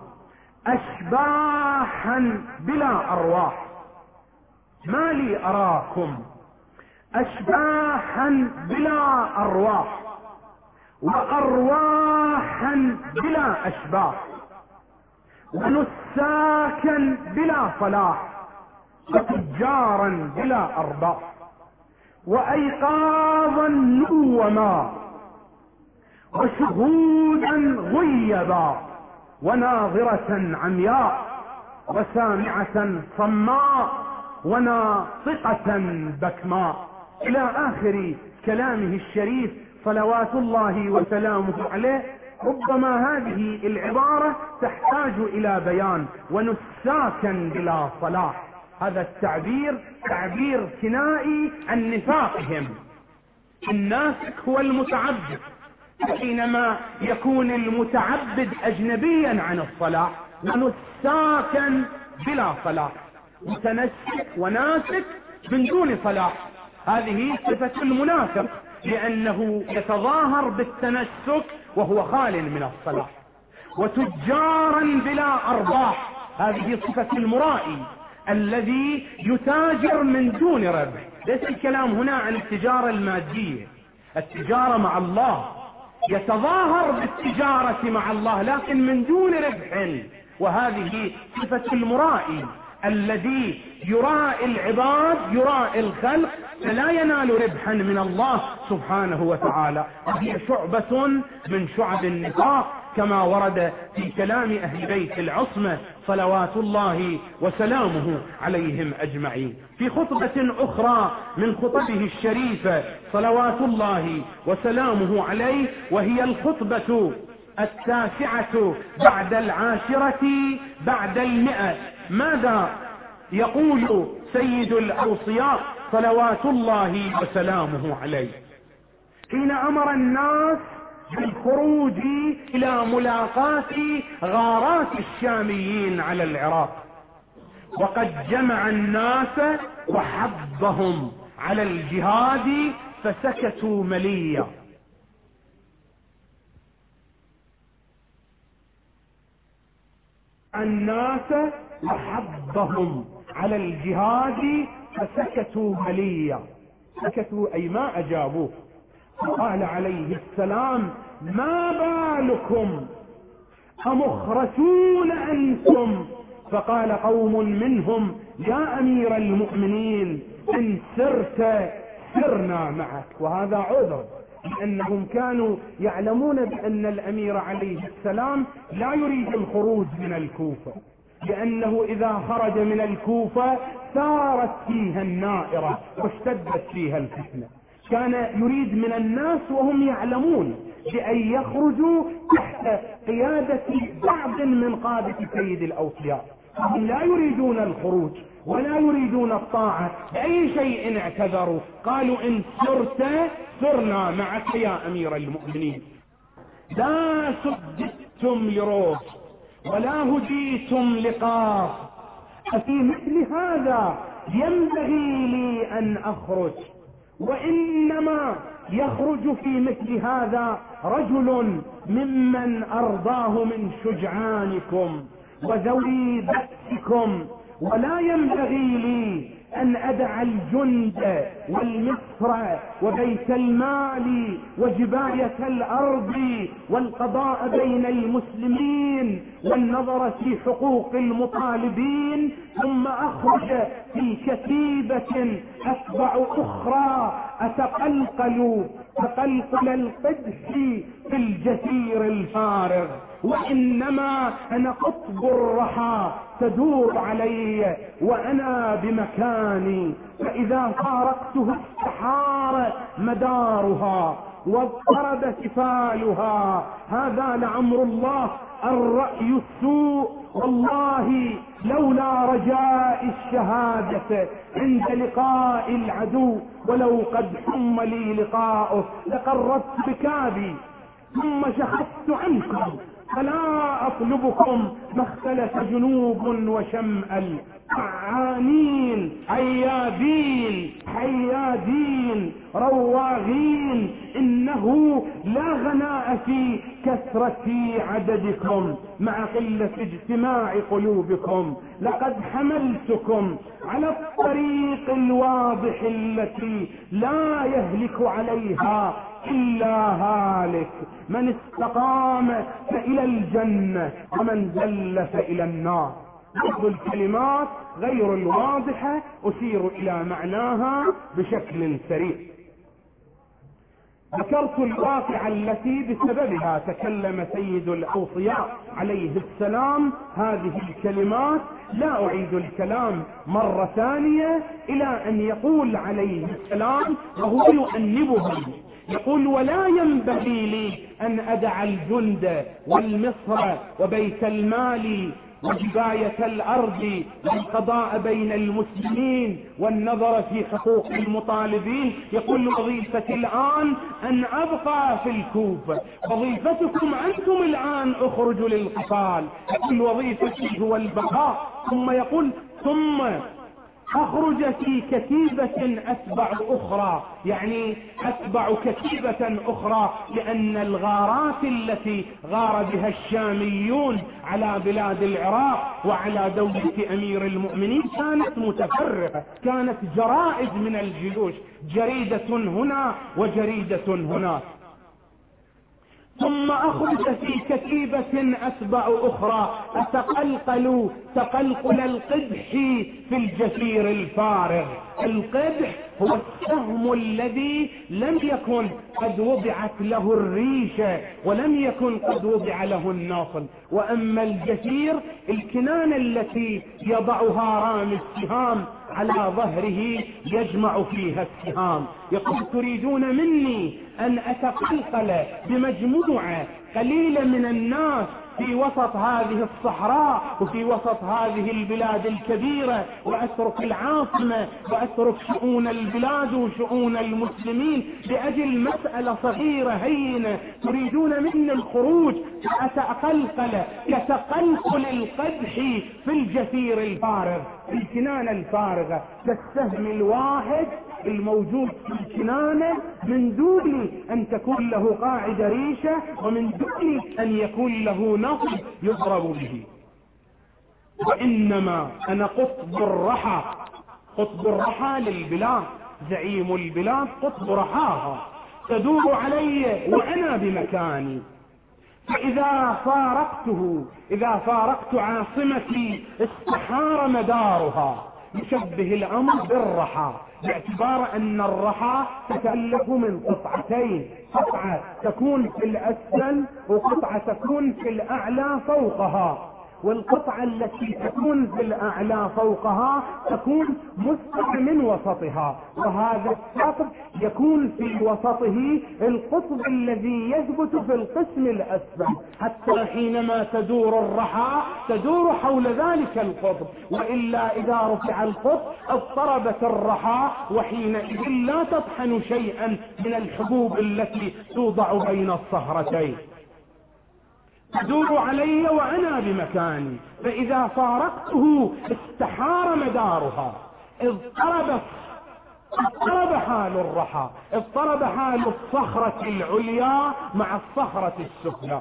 S1: أشباحا بلا أرواح، ما لي أراكم أشباحا بلا أرواح وأرواحا بلا أشباح ونساكا بلا صلاح وتجارا بلا أرباح وأيقاظا نوما وشهودا غيبا وناظرة عمياء وسامعة صماء وناطقة بكماء، إلى آخر كلامه الشريف صلوات الله وسلامه عليه. ربما هذه العبارة تحتاج إلى بيان. ونساكا بلا صلاح، هذا التعبير تعبير كنائي عن نفاقهم. الناسك هو المتعبد، حينما يكون المتعبد أجنبيا عن الصلاة. ونساكا بلا صلاة، متنسك وناسك من دون صلاة، هذه صفة المنافق لأنه يتظاهر بالتنسك وهو خال من الصلاة، وتجارا بلا أرباح، هذه صفة المرائي الذي يتاجر من دون ربح. ليس الكلام هنا عن التجارة المادية، التجارة مع الله، يتظاهر بالتجارة مع الله لكن من دون ربح، وهذه صفة المرائي الذي يرائي العباد، يرائي الخلق، فلا ينال ربحا من الله سبحانه وتعالى. وهي شعبة من شعب النفاق كما ورد في كلام أهل بيت العصمة صلوات الله وسلامه عليهم أجمعين. في خطبة أخرى من خطبه الشريفة صلوات الله وسلامه عليه، وهي الخطبة التاسعة بعد العاشرة بعد المئة، ماذا يقول سيد الأوصياء صلوات الله وسلامه عليه حين أمر الناس بالخروج إلى ملاقاة غارات الشاميين على العراق، وقد جمع الناس وحضهم على الجهاد فسكتوا مليا. الناس وحضهم على الجهاد فسكتوا مليا، سكتوا أي ما أجابوه. فقال عليه السلام: ما بالكم أمخرسون أنتم؟ فقال قوم منهم: يا أمير المؤمنين إن سرت سرنا معك. وهذا عذر، لأنهم كانوا يعلمون بأن الأمير عليه السلام لا يريد الخروج من الكوفة، لأنه إذا خرج من الكوفة سارت فيها النائرة واشتدت فيها الفتنة. كان يريد من الناس وهم يعلمون بأن يخرجوا تحت قيادة بعض من قادة سيد الأوصياء، هم لا يريدون الخروج ولا يريدون الطاعة بأي شيء اعتذروا. قالوا: إن سرت سرنا معك يا أمير المؤمنين، لا سددتم لروح ولا هديتم لقاف، ففي مثل هذا ينبغي لي أن أخرج، وإنما يخرج في مثل هذا رجل ممن أرضاه من شجعانكم وذوي بأسكم، ولا ينبغي لي أن أدع الجند والمصر وبيت المال وجباية الأرض والقضاء بين المسلمين والنظر في حقوق المطالبين، ثم أخرج في كتيبة أتبع أخرى أتقلقل تقلقل القدح في الجزير الفارغ، وإنما أنا قطب الرحى تدور علي وأنا بمكاني، فإذا فارقته استحار مدارها واضطرب سفالها. هذا لعمر الله الرأي السوء، والله لولا رجاء الشهادة عند لقاء العدو ولو قد حم لي لقاؤه لقربت بكابي ثم شخصت عنكم، فلا أطلبكم ما اختلف جنوب وشمأل، طعانين عيابين حيادين رواغين، إنه لا غناء في كثرة عددكم مع قلة اجتماع قلوبكم. لقد حملتكم على الطريق الواضح التي لا يهلك عليها إلا هالك، من استقام فإلى الجنة ومن زل فإلى النار. بعض الكلمات غير الواضحة أشير إلى معناها بشكل سريع. ذكرت الواقعة التي بسببها تكلم سيد الأوصياء عليه السلام هذه الكلمات، لا أعيد الكلام مرة ثانية إلى أن يقول عليه السلام وهو يؤنبهم، يقول: ولا ينبغي لي أن أدع الجند والمصر وبيت المال وجباية الأرض والقضاء بين المسلمين والنظر في حقوق المطالبين. يقول: وظيفتي الآن أن أبقى في الكوفة، وظيفتكم أنتم الآن اخرجوا للقتال. يقول: وظيفتي هو البقاء. ثم يقول: ثم أخرج في كتيبة أتبع أخرى، يعني أتبع كتيبة أخرى، لأن الغارات التي غار بها الشاميون على بلاد العراق وعلى دولة أمير المؤمنين كانت متفرقة، كانت جرائد من الجيوش، جريدة هنا وجريدة هناك. ثم أخرج في كتيبة أتبع أخرى أتقلقل تقلقل القدح في الجفير الفارغ. القدح هو السهم الذي لم يكن قد وضعت له الريشة ولم يكن قد وضع له الناصل، وأما الجفير الكنانة التي يضعها رامي السهام على ظهره يجمع فيها السهام. يقول تريدون مني أن أتقلقل بمجموعة قليلة من الناس في وسط هذه الصحراء وفي وسط هذه البلاد الكبيرة، وأترك العاصمة وأترك شؤون البلاد وشؤون المسلمين لأجل مسألة صغيرة هينة؟ تريدون مني الخروج أتقلقل كتقلقل القدح في الجفير الفارغ، الكنانة الفارغة كالسهم الواحد الموجود في الكنانة من دون أن تكون له قاعدة ريشة ومن دون أن يكون له نصب يضرب به. وإنما أنا قطب الرحى، قطب الرحى للبلاد، زعيم البلاد قطب رحاها، تدور علي وأنا بمكاني. فإذا فارقته إذا فارقت عاصمتي استحار مدارها. يشبه الأمر بالرحى باعتبار أن الرحى تتألف من قطعتين، قطعة تكون في الأسفل وقطعة تكون في الأعلى فوقها، والقطعة التي تكون في الأعلى فوقها تكون مسطعة من وسطها، وهذا السطر يكون في وسطه القطب الذي يثبت في القسم الأسفل، حتى حينما تدور الرحى تدور حول ذلك القطب، وإلا إذا رفع القطب اضطربت الرحى، وحينئذ لا تطحن شيئا من الحبوب التي توضع بين الصهرتين. تدور علي وأنا بمكاني، فإذا فارقته استحار مدارها. اضطرب اضطرب حال الرحى، اضطرب حال الصخرة العليا مع الصخرة السفلى،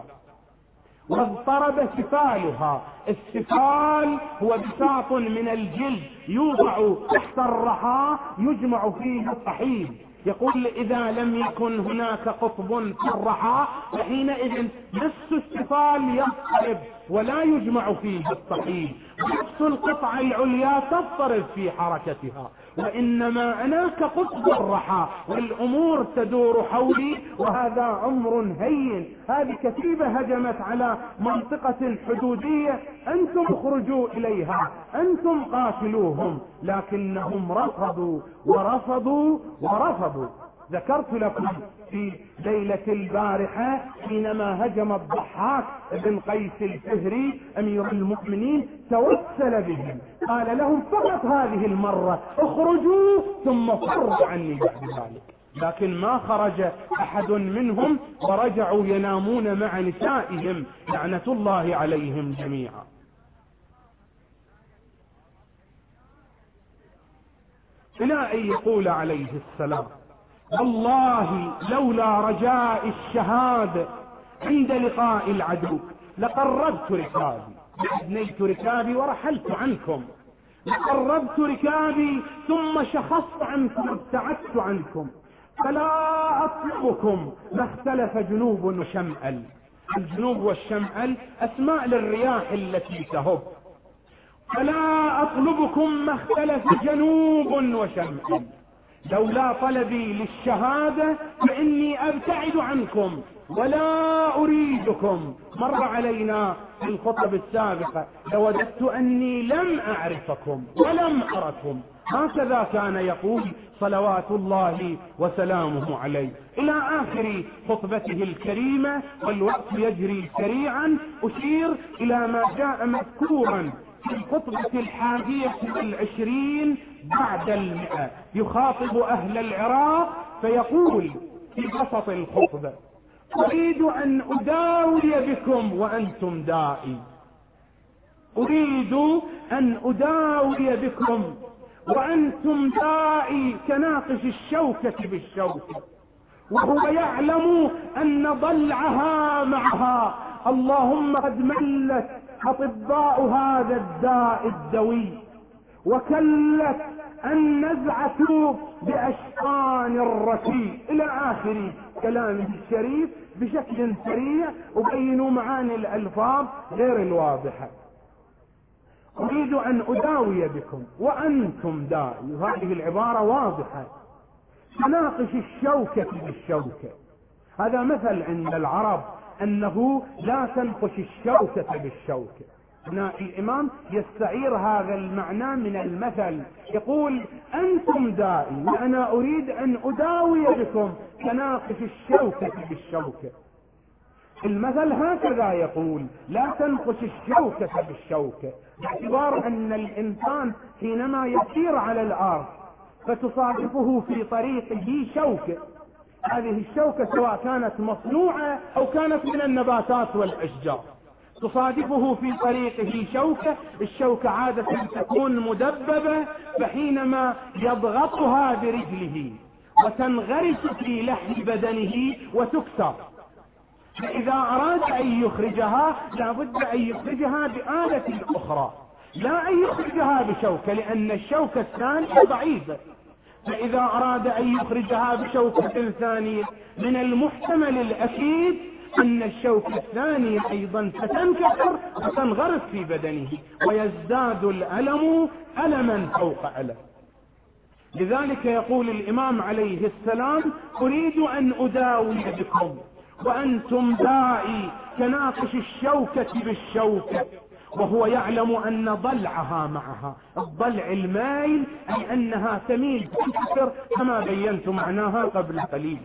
S1: واضطرب سفالها. السفال هو بساط من الجلد يوضع تحت الرحى يجمع فيه الطحين. يقول إذا لم يكن هناك قطب في الرحى فحينئذ نفس السفال يضطرب ولا يجمع فيه الطحين، نفس القطعة العليا تضطرب في حركتها، وإنما أنا كقطب الرحى والأمور تدور حولي، وهذا أمر هين. هذه كتيبة هجمت على منطقة حدودية، أنتم اخرجوا إليها، أنتم قاتلوهم، لكنهم رفضوا ورفضوا ورفضوا. ذكرت لكم في ليلة البارحة حينما هجم الضحاك بن قيس الفهري أمير المؤمنين توسل بهم، قال لهم فقط هذه المرة اخرجوا ثم فروا عني بعد ذلك، لكن ما خرج أحد منهم ورجعوا ينامون مع نسائهم لعنة الله عليهم جميعا. إلى أن يقول عليه السلام والله لولا رجاء الشهادة عند لقاء العدو لقربت ركابي، أدنيت ركابي ورحلت عنكم، لقربت ركابي ثم شخصت عنكم ابتعدت عنكم، فلا أطلبكم ما اختلف جنوب وشمأل. الجنوب والشمأل أسماء للرياح التي تهب. فلا أطلبكم ما اختلف جنوب وشمأل، لولا طلبي للشهادة فإني أبتعد عنكم ولا أريدكم. مر علينا في الخطب السابقة لوددت أني لم أعرفكم ولم أركم، هكذا كان يقول صلوات الله وسلامه عليه إلى آخر خطبته الكريمة. والوقت يجري سريعا، أشير إلى ما جاء مذكورا في الخطبة الحادية والعشرين بعد المئة، يخاطب أهل العراق فيقول في وسط الخطبة أريد أن أداوي بكم وأنتم دائي، أريد أن أداوي بكم وأنتم دائي كناقش الشوكة بالشوكة، وهو يعلم أن ضلعها معها. اللهم قد ملت أطباء هذا الداء الدوي، وكلت النزعة بأشقان الركي، إلى آخر كلامه الشريف بشكل سريع، وبينوا معاني الألفاظ غير الواضحة. أريد أن أداوي بكم وأنتم دائي، وهذه العبارة واضحة، تناقش الشوكة بالشوكة. هذا مثل عند العرب أنه لا تنقش الشوكة بالشوكة. هنا الإمام يستعير هذا المعنى من المثل، يقول أنتم دائي وأنا أريد أن أداوي بكم تناقش الشوكة بالشوكة. المثل هكذا يقول: لا تنقش الشوكة بالشوكة، باعتبار أن الإنسان حينما يسير على الأرض فتصادفه في طريقه شوكة، هذه الشوكة سواء كانت مصنوعة أو كانت من النباتات والأشجار، تصادفه في طريقه شوكة، الشوكة عادة تكون مدببة، فحينما يضغطها برجله وتنغرس في لحم بدنه وتكسر، فإذا أراد أن يخرجها لابد أن يخرجها بآلة أخرى، لا أن يخرجها بشوكة، لأن الشوكة الثانية ضعيفة. فإذا أراد أن يخرجها بشوكة ثانية من المحتمل الأكيد أن الشوكة الثانية أيضا ستنكسر وتنغرس في بدنه، ويزداد الألم ألما فوق ألم. لذلك يقول الإمام عليه السلام: أريد أن أداوي بكم وأنتم دائي كناقش الشوكة بالشوكة، وهو يعلم أن ضلعها معها، الضلع المائل أي أنها تميل تنكسر كما بينت معناها قبل قليل.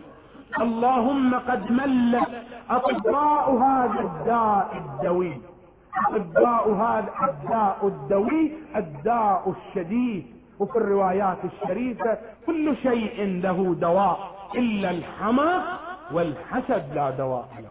S1: اللهم قد ملت أطباء هذا الداء الدوي، أطباء هذا الداء الدوي الداء الشديد. وفي الروايات الشريفة كل شيء له دواء إلا الحمق والحسد لا دواء له.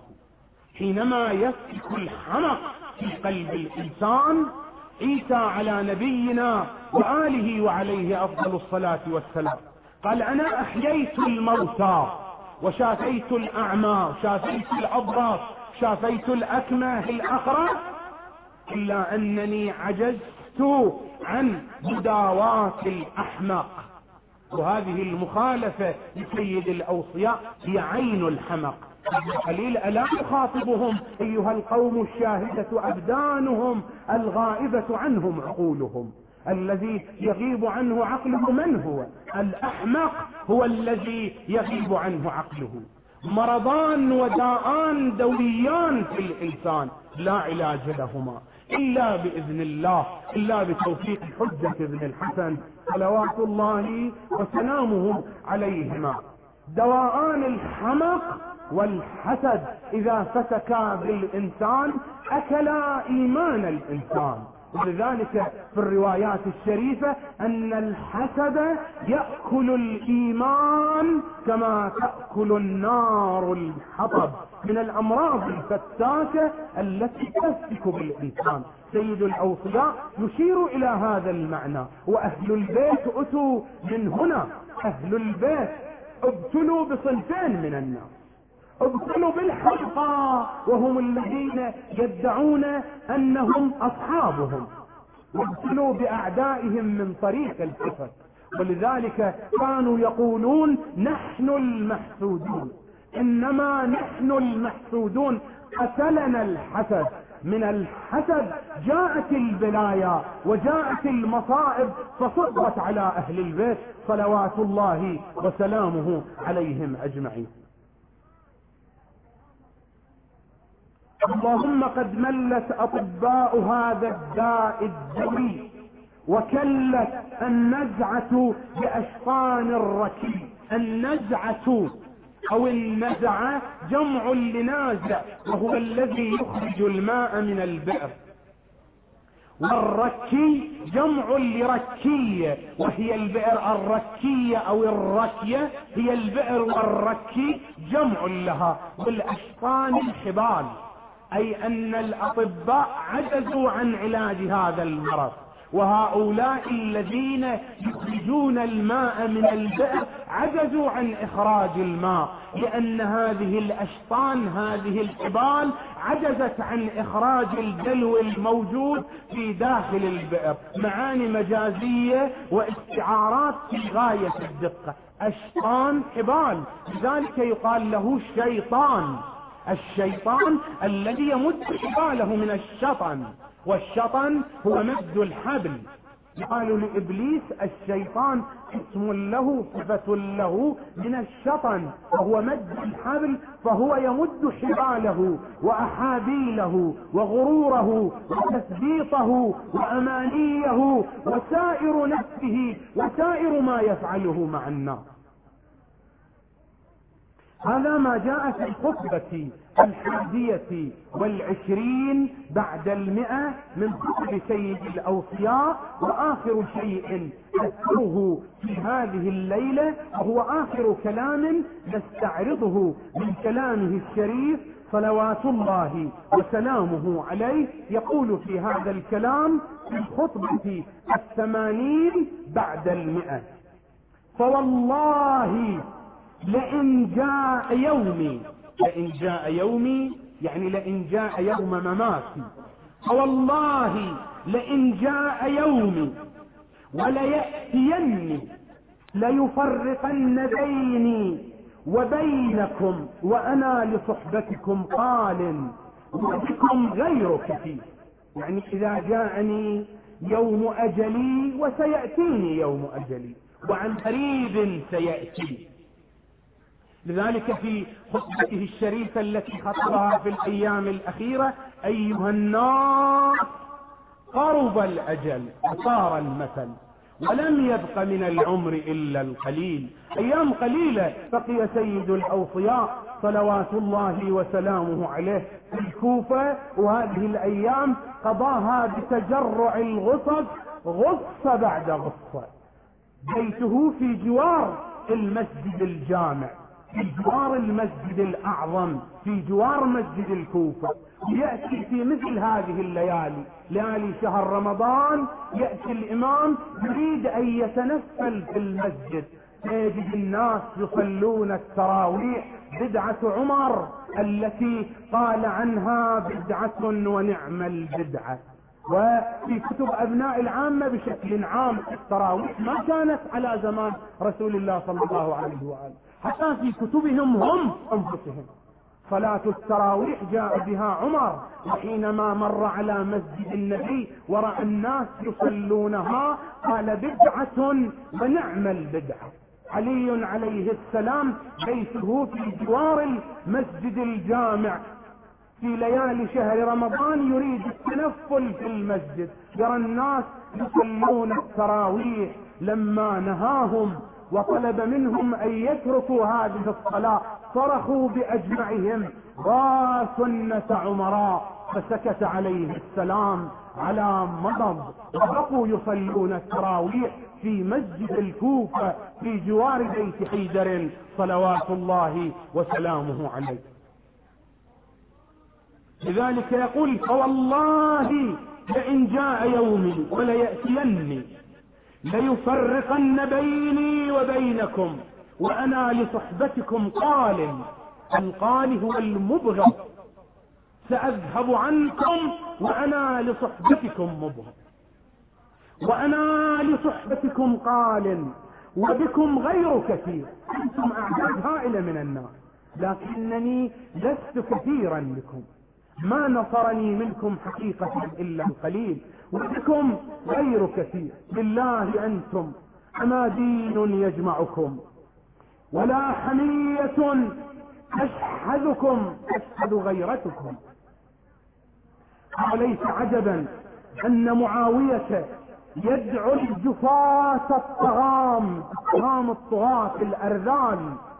S1: حينما يسلك الحمق في قلب الإنسان، عيسى على نبينا وآله وعليه أفضل الصلاة والسلام قال: أنا أحييت الموتى وشافيت الأعمى وشافيت الأبرص شافيت الأكمه الأخرس، إلا أنني عجزت عن مداواة الأحمق. وهذه المخالفة لسيد الأوصياء هي عين الحمق. قليل ألا يخاطبهم: أيها القوم الشاهدة أبدانهم الغائبة عنهم عقولهم. الذي يغيب عنه عقله من هو؟ الأحمق هو الذي يغيب عنه عقله. مرضان وداءان دويان في الإنسان لا علاج لهما إلا بإذن الله، إلا بتوفيق حجة ابن الحسن صلوات الله وسلامه عليهما. دواءان الحمق والحسد إذا فتكا بالإنسان أكلا إيمان الإنسان. ولذلك في الروايات الشريفة أن الحسد يأكل الإيمان كما تأكل النار الحطب، من الأمراض الفتاكة التي تسلك بالإنسان. سيد الأوصياء يشير إلى هذا المعنى. وأهل البيت أتوا من هنا، أهل البيت ابتلوا بصنفين من الناس: ابتلوا بالحقا وهم الذين يدعون أنهم أصحابهم، وابتلوا بأعدائهم من طريق الحسد. ولذلك كانوا يقولون: نحن المحسودون، إنما نحن المحسودون، قتلنا الحسد. من الحسد جاءت البلايا وجاءت المصائب فصبت على أهل البيت صلوات الله وسلامه عليهم أجمعين. اللهم قد ملت أطباء هذا الداء الدوي وكلت النزعة بأشقان الركي. النزعة أو النزعة جمع لنازع، وهو الذي يخرج الماء من البئر. والركي جمع لركية، وهي البئر. الركية أو الركية هي البئر، والركي جمع لها. والأشقان الحبال، أي أن الأطباء عجزوا عن علاج هذا المرض، وهؤلاء الذين يخرجون الماء من البئر عجزوا عن إخراج الماء، لأن هذه الأشطان هذه الحبال عجزت عن إخراج الدلو الموجود في داخل البئر. معاني مجازية واستعارات في غاية الدقة. أشطان حبال، لذلك يقال له الشيطان. الشيطان الذي يمد حباله من الشطن، والشطن هو مد الحبل. يقال لإبليس الشيطان اسم له صفة له من الشطن، وهو مد الحبل، فهو يمد حباله وأحابيله وغروره وتثبيطه وأمانيه وسائر نفسه وسائر ما يفعله مع الناس. هذا ما جاء في الخطبة الحادية والعشرين بعد المئة من خطب سيد الأوصياء، وآخر شيء أذكره في هذه الليلة وهو آخر كلام نستعرضه من كلامه الشريف صلوات الله وسلامه عليه. يقول في هذا الكلام في الخطبة الثمانين بعد المئة: فوالله لئن جاء يومي، لئن جاء يومي يعني لئن جاء يوم مماتي، فوالله لئن جاء يومي وليأتيني ليفرقن بيني وبينكم وأنا لصحبتكم قال وبكم غير كثير. يعني إذا جاءني يوم أجلي، وسيأتيني يوم أجلي وعن قريب سيأتي. لذلك في خطبته الشريفة التي خطبها في الأيام الأخيرة: أيها الناس قرب الأجل وصار المثل ولم يبق من العمر إلا القليل. أيام قليلة بقي سيد الأوصياء صلوات الله وسلامه عليه في الكوفة، وهذه الأيام قضاها بتجرع الغصص، غصة بعد غصة. بيته في جوار المسجد الجامع، في جوار المسجد الأعظم، في جوار مسجد الكوفة. يأتي في مثل هذه الليالي، ليالي شهر رمضان، يأتي الإمام يريد أن يتنفل في المسجد، فيجد الناس يصلون التراويح بدعة عمر التي قال عنها بدعة ونعم البدعة. وفي كتب أبناء العامة بشكل عام التراويح ما كانت على زمان رسول الله صلى الله عليه وآله، حتى في كتبهم هم أنفسهم. صلاة التراويح جاء بها عمر، وحينما مر على مسجد النبي ورأى الناس يصلونها قال بدعة ونعم البدعة. علي عليه السلام بيته في جوار المسجد الجامع، في ليالي شهر رمضان يريد التنفل في المسجد، يرى الناس يصلون التراويح، لما نهاهم وطلب منهم أن يتركوا هذه الصلاة صرخوا بأجمعهم: وسنة عمراء، فسكت عليه السلام على مضض، وبقوا يصلون التراويح في مسجد الكوفة في جوار بيت حيدر صلوات الله وسلامه عليه. لذلك يقول: فوالله لئن جاء يومي وليأتيني ليفرقن بيني وبينكم وأنا لصحبتكم قال. القال هو المبغض، سأذهب عنكم وأنا لصحبتكم مبغض، وأنا لصحبتكم قال وبكم غير كثير. أنتم أعداد هائلة من الناس، لكنني لست كثيرا لكم، ما نصرني منكم حقيقة إلا القليل، وبكم غير كثير. بالله أنتم أما دين يجمعكم ولا حمية تشحذكم تشحذ غيرتكم. وليس عجبا أن معاوية يدعو الجفاة الطغام، الطغام الطغاة الأرذال،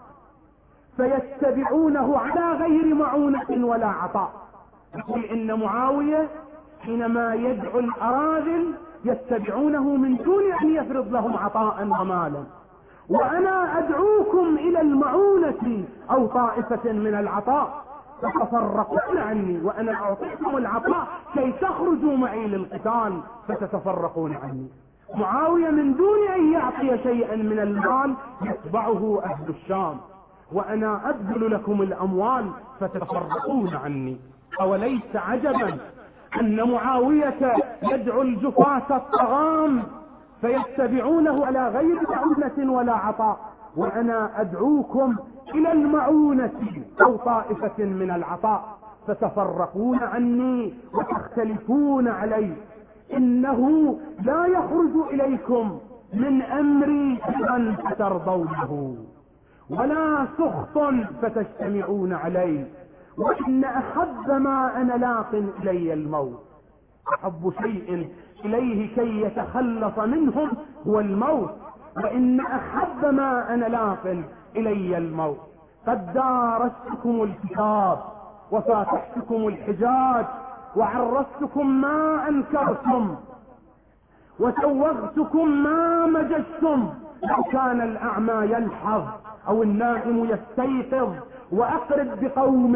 S1: فيتبعونه على غير معونة ولا عطاء. يقول إن معاوية حينما يدعو الأراذل يتبعونه من دون أن يفرض لهم عطاء ومالا، وأنا أدعوكم إلى المعونة أو طائفة من العطاء. فتتفرقون عني، وأنا أعطيكم العطاء كي تخرجوا معي للقتال فتتفرقون عني. معاوية من دون أن يعطي شيئا من المال يتبعه أهل الشام، وأنا أبذل لكم الأموال فتتفرقون عني. أوليس عجبا أن معاوية يدعو الجفاة الطغام فيتبعونه على غير معونة ولا عطاء، وأنا أدعوكم إلى المعونة أو طائفة من العطاء فتفرقون عني وتختلفون علي. إنه لا يخرج إليكم من أمري أن ترضونه، ولا سخط فتجتمعون علي، وإن أحب ما أنا لاق إلي الموت. أحب شيء إليه كي يتخلص منهم هو الموت، وإن أحب ما أنا لاق إلي الموت. قد دارستكم الكتاب وفاتحتكم الحجاج وعرفتكم ما أنكرتم وسوغتكم ما مججتم. لو كان الأعمى يلحظ أو النائم يستيقظ وأقرب بقوم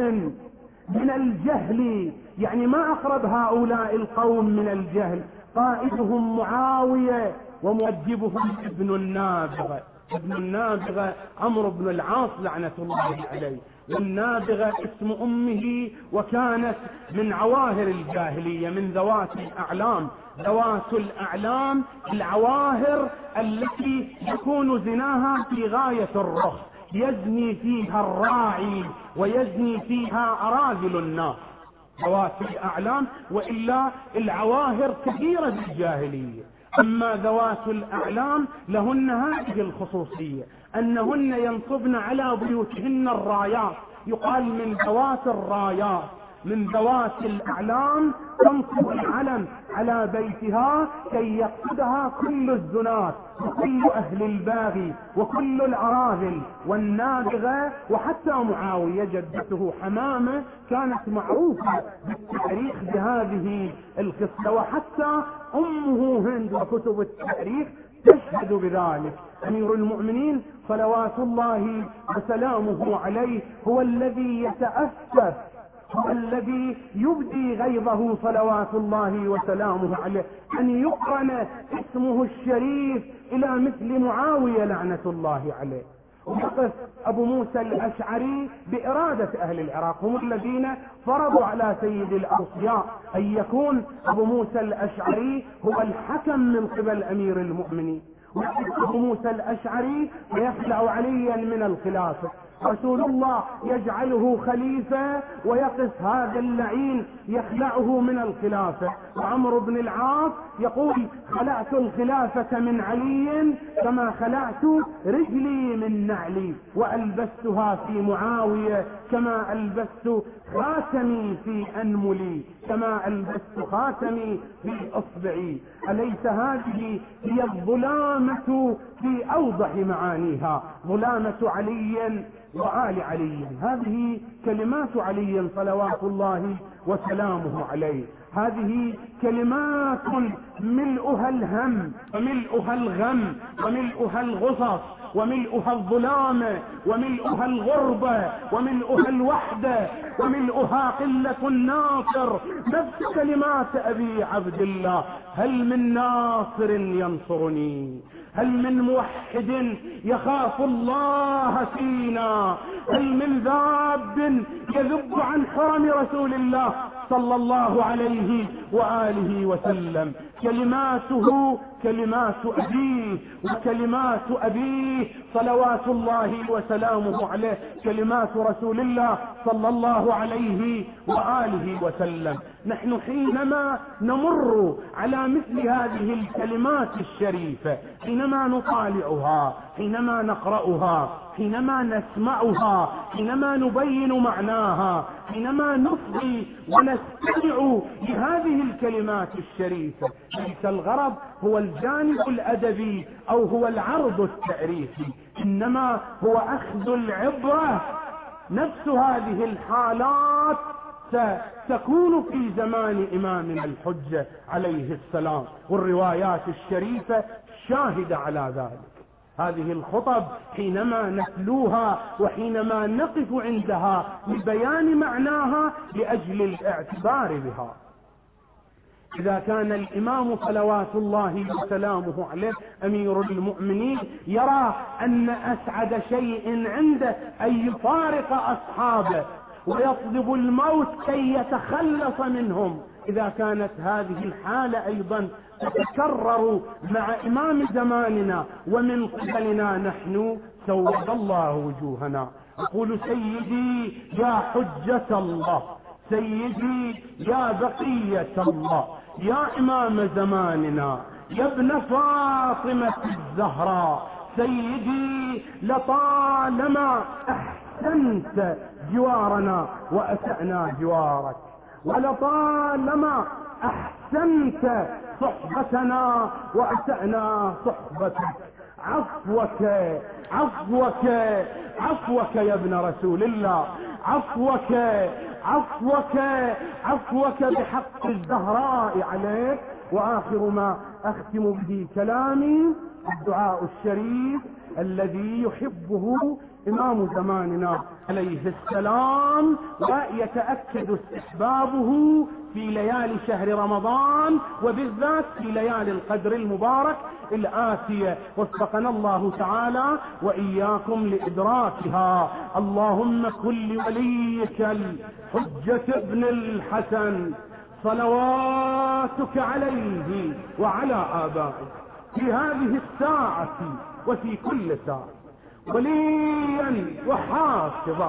S1: من الجهل، يعني ما أقرب هؤلاء القوم من الجهل، قائدهم معاوية ومؤدبهم ابن النابغة. ابن النابغة عمرو بن العاص لعنة الله عليه، والنابغة اسم أمه، وكانت من عواهر الجاهلية، من ذوات الأعلام. ذوات الأعلام العواهر التي يكون زناها في غاية الرخص، يزني فيها الراعي ويزني فيها أراذل الناس. ذوات الأعلام، وإلا العواهر كثيرة في الجاهلية. أما ذوات الأعلام لهن هذه الخصوصية أنهن ينصبن على بيوتهن الرايات، يقال من ذوات الرايات، من ذوات الأعلام تنصب العلم على بيتها كي يقصدها كل الزنات وكل أهل الباغي وكل الأراذل والنابغة. وحتى معاوية جدته حمامة كانت معروفة بالتاريخ بهذه الخصلة، وحتى أمه هند وكتب التاريخ تشهد بذلك. أمير المؤمنين صلوات الله وسلامه عليه هو الذي يتأسف، هو الذي يبدي غيظه صلوات الله وسلامه عليه أن يقرن اسمه الشريف إلى مثل معاوية لعنة الله عليه. ويقف أبو موسى الأشعري بإرادة أهل العراق، هم الذين فرضوا على سيد الأوصياء أن يكون أبو موسى الأشعري هو الحكم من قبل أمير المؤمنين. ويقف أبو موسى الأشعري ويخلع عليا من الخلافة، رسول الله يجعله خليفة ويقف هذا اللعين يخلعه من الخلافة. وعمرو بن العاص يقول: خلعت الخلافة من علي كما خلعت رجلي من نعلي، وألبستها في معاوية كما ألبست خاتمي في أنملي، كما ألبست خاتمي في أصبعي. أليس هذه هي الظلامة في أوضح معانيها، ظلامة علي وآل علي؟ هذه كلمات علي صلوات الله وسلامه عليه، هذه كلمات ملؤها الهم وملؤها الغم وملؤها الغصص وملؤها الظلام وملؤها الغربة وملؤها الوحدة وملؤها قلة الناصر. نفس كلمات أبي عبد الله: هل من ناصر ينصرني؟ هل من موحد يخاف الله فينا؟ هل من ذاب يذب عن حرم رسول الله صلى الله عليه وآله وسلم؟ كلماته كلمات أبيه وكلمات أبيه صلوات الله وسلامه عليه، كلمات رسول الله صلى الله عليه وآله وسلم. نحن حينما نمر على مثل هذه الكلمات الشريفة، حينما نطالعها، حينما نقرأها، حينما نسمعها، حينما نبين معناها، حينما نصغي ونستمع لهذه الكلمات الشريفة، ليس الغرض هو الجانب الأدبي أو هو العرض التعريفي، إنما هو أخذ العبرة. نفس هذه الحالات ستكون في زمان إمامنا الحجة عليه السلام، والروايات الشريفة شاهدة على ذلك. هذه الخطب حينما نتلوها وحينما نقف عندها لبيان معناها لأجل الاعتبار بها. إذا كان الإمام صلوات الله وسلامه عليه أمير المؤمنين يرى أن أسعد شيء عنده أن يفارق أصحابه ويطلب الموت كي يتخلص منهم، إذا كانت هذه الحالة أيضا تتكرر مع إمام زماننا ومن قبلنا نحن سود الله وجوهنا. أقول سيدي يا حجة الله، سيدي يا بقية الله، يا إمام زماننا، يا ابن فاطمة الزهراء، سيدي لطالما أحسنت جوارنا وأسأنا جوارك، ولطالما أحسنت صحبتنا وأسأنا صحبتك. عفوك عفوك عفوك يا ابن رسول الله، عفوك عفوك عفوك بحق الزهراء عليك. وآخر ما أختم به كلامي الدعاء الشريف الذي يحبه إمام زماننا عليه السلام ويتأكد استحبابه في ليالي شهر رمضان وبالذات في ليالي القدر المبارك الآتية، وفقنا الله تعالى وإياكم لإدراكها. اللهم كن لوليك الحجة ابن الحسن صلواتك عليه وعلى آبائه في هذه الساعة وفي كل ساعة وليا وحافظا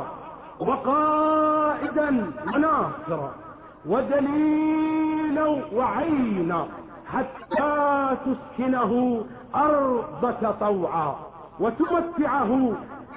S1: وقائدا وناصرا ودليلا وعينا حتى تسكنه أرضك طوعا وتمتعه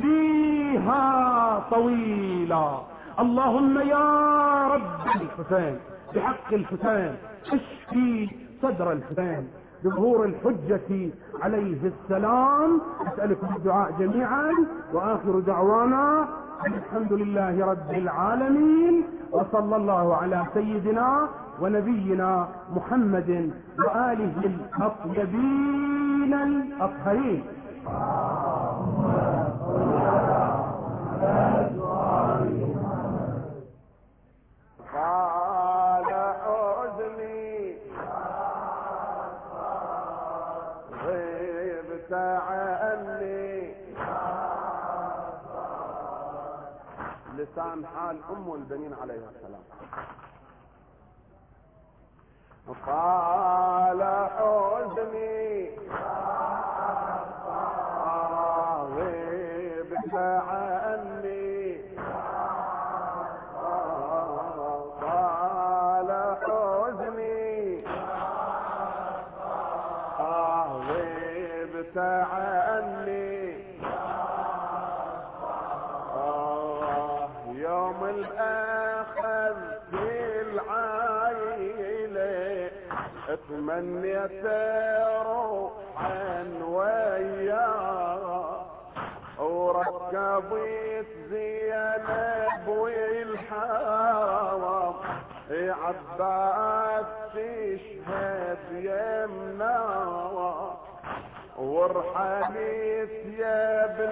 S1: فيها طويلا. اللهم يا رب الحسين بحق الحسين اشفي صدر الحسين بظهور الحجة عليه السلام. أسألكم الدعاء جميعا، وآخر دعوانا الحمد لله رب العالمين، وصلى الله على سيدنا ونبينا محمد وآله الأطيبين الأطهرين. لسان حال أم البنين عليها السلام. طال حزني غيبت عني، طال حزني غيبت عني، يوم الآخر في العائلة اتمنيت روحا وياه، وركبت زينب والحرام عباس تشهد يمنا، ورحلت يا ابن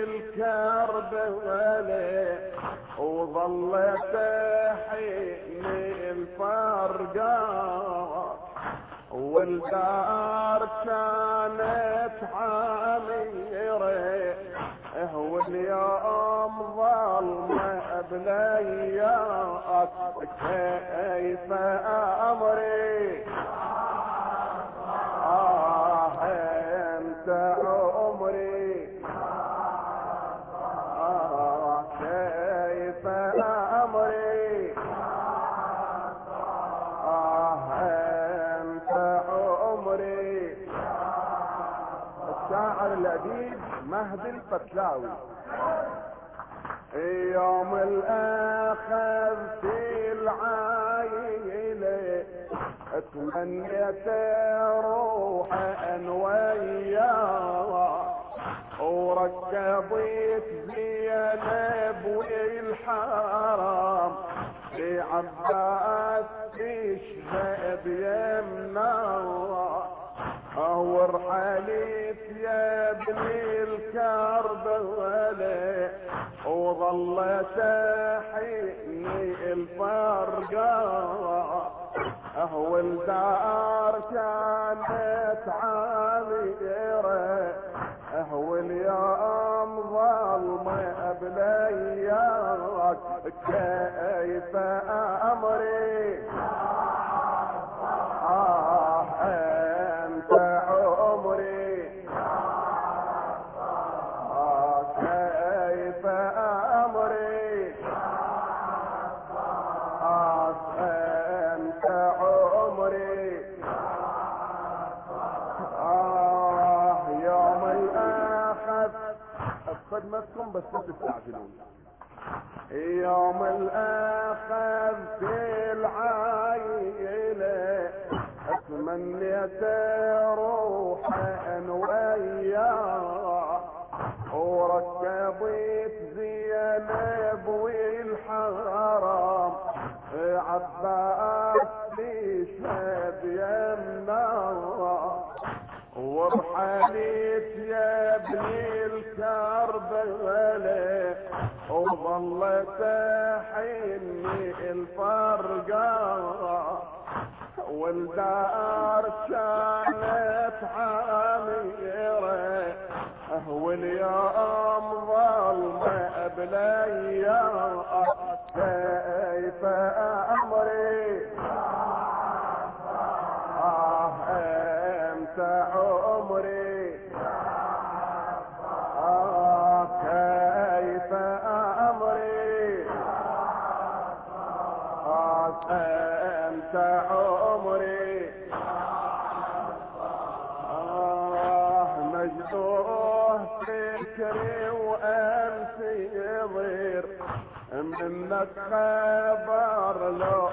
S1: الكربلاء وظلت حين الفرقة، والدار كانت عامرة واليوم ظلمة بليات، كيف أمري آه انت عمري، آه كيف أمري آه انت عمري. الشاعر الأديب مهدي الفتلاوي. يوم الآخر في العائلة اتمنيت روحا وياه، وركبت زينب والحرام عباس تشهد يمنا،
S2: ورحليت يا ابني الكربلاء وظل تحيني الفرقاء اهو الدار كانت عامرة اهو اليوم ظلمة بلياك كيف امري آه انت عمري آه كيف امري آه انت عمري آه يوم الاخذ خدمتكم بس لا تستعجلون يوم الاخذ في العائلة اتمنيت روحا وياه وركبت زينب والحرام عباس يشهد يمناه ورحلت يا ابني الكربلاء وظل تحني الفرقاء والدار كانت عامرة واليوم ظلمة بلياء كيف امري آه انت عمري آه كيف امري آه انت عمري آه مجدوه فكري وانت يضير منك خبر لو